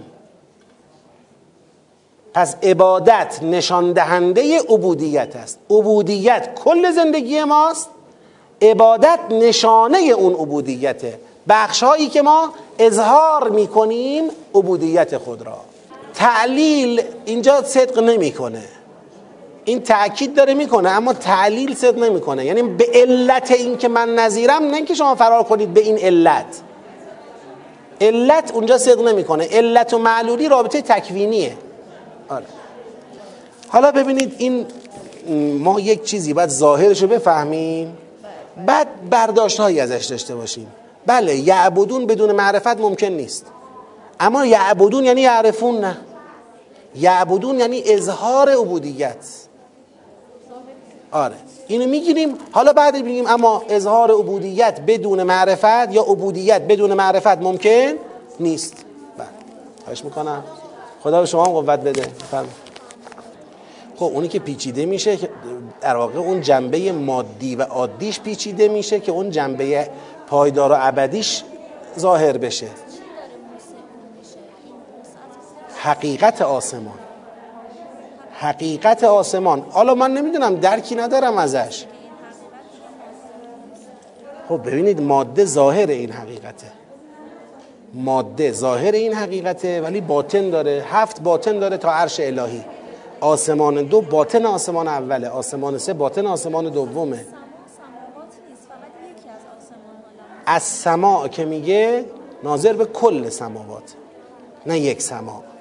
پس عبادت نشان دهنده عبودیت است. عبودیت کل زندگی ماست، عبادت نشانه اون عبودیته. بخشهایی که ما اظهار میکنیم عبودیت خود را. تعلیل اینجا صدق نمیکنه، این تأکید داره میکنه اما تعلیل صدق نمیکنه. یعنی به علت این که من نظیرم، نه اینکه شما فرار کنید به این علت. علت اونجا صدق نمیکنه. علت و معلولی رابطه تکوینیه. آره. حالا ببینید این ما یک چیزی باید ظاهرش رو بفهمیم، بعد برداشت هایی ازش داشته باشیم. بله یعبدون بدون معرفت ممکن نیست، اما یعبدون یعنی یعرفون، نه، یعبدون یعنی اظهار عبودیت. آره اینو میگیریم. حالا بعد میگیم اما اظهار عبودیت بدون معرفت یا عبودیت بدون معرفت ممکن نیست. بله خواهش میکنم، خدا به شما هم قوت بده. بفرمایید. خب اونی که پیچیده میشه در واقع اون جنبه مادی و عادیش پیچیده میشه که اون جنبه پایدار و ابدیش ظاهر بشه. حقیقت آسمان، حقیقت آسمان. حالا من نمیدونم، درکی ندارم ازش. خب ببینید ماده ظاهر این حقیقته، ماده ظاهر این حقیقته ولی باطن داره. هفت باطن داره تا عرش الهی. آسمان دو باطن آسمان اوله، آسمان سه باطن آسمان دومه. از سماع که میگه ناظر به کل سماوات، نه یک سماع.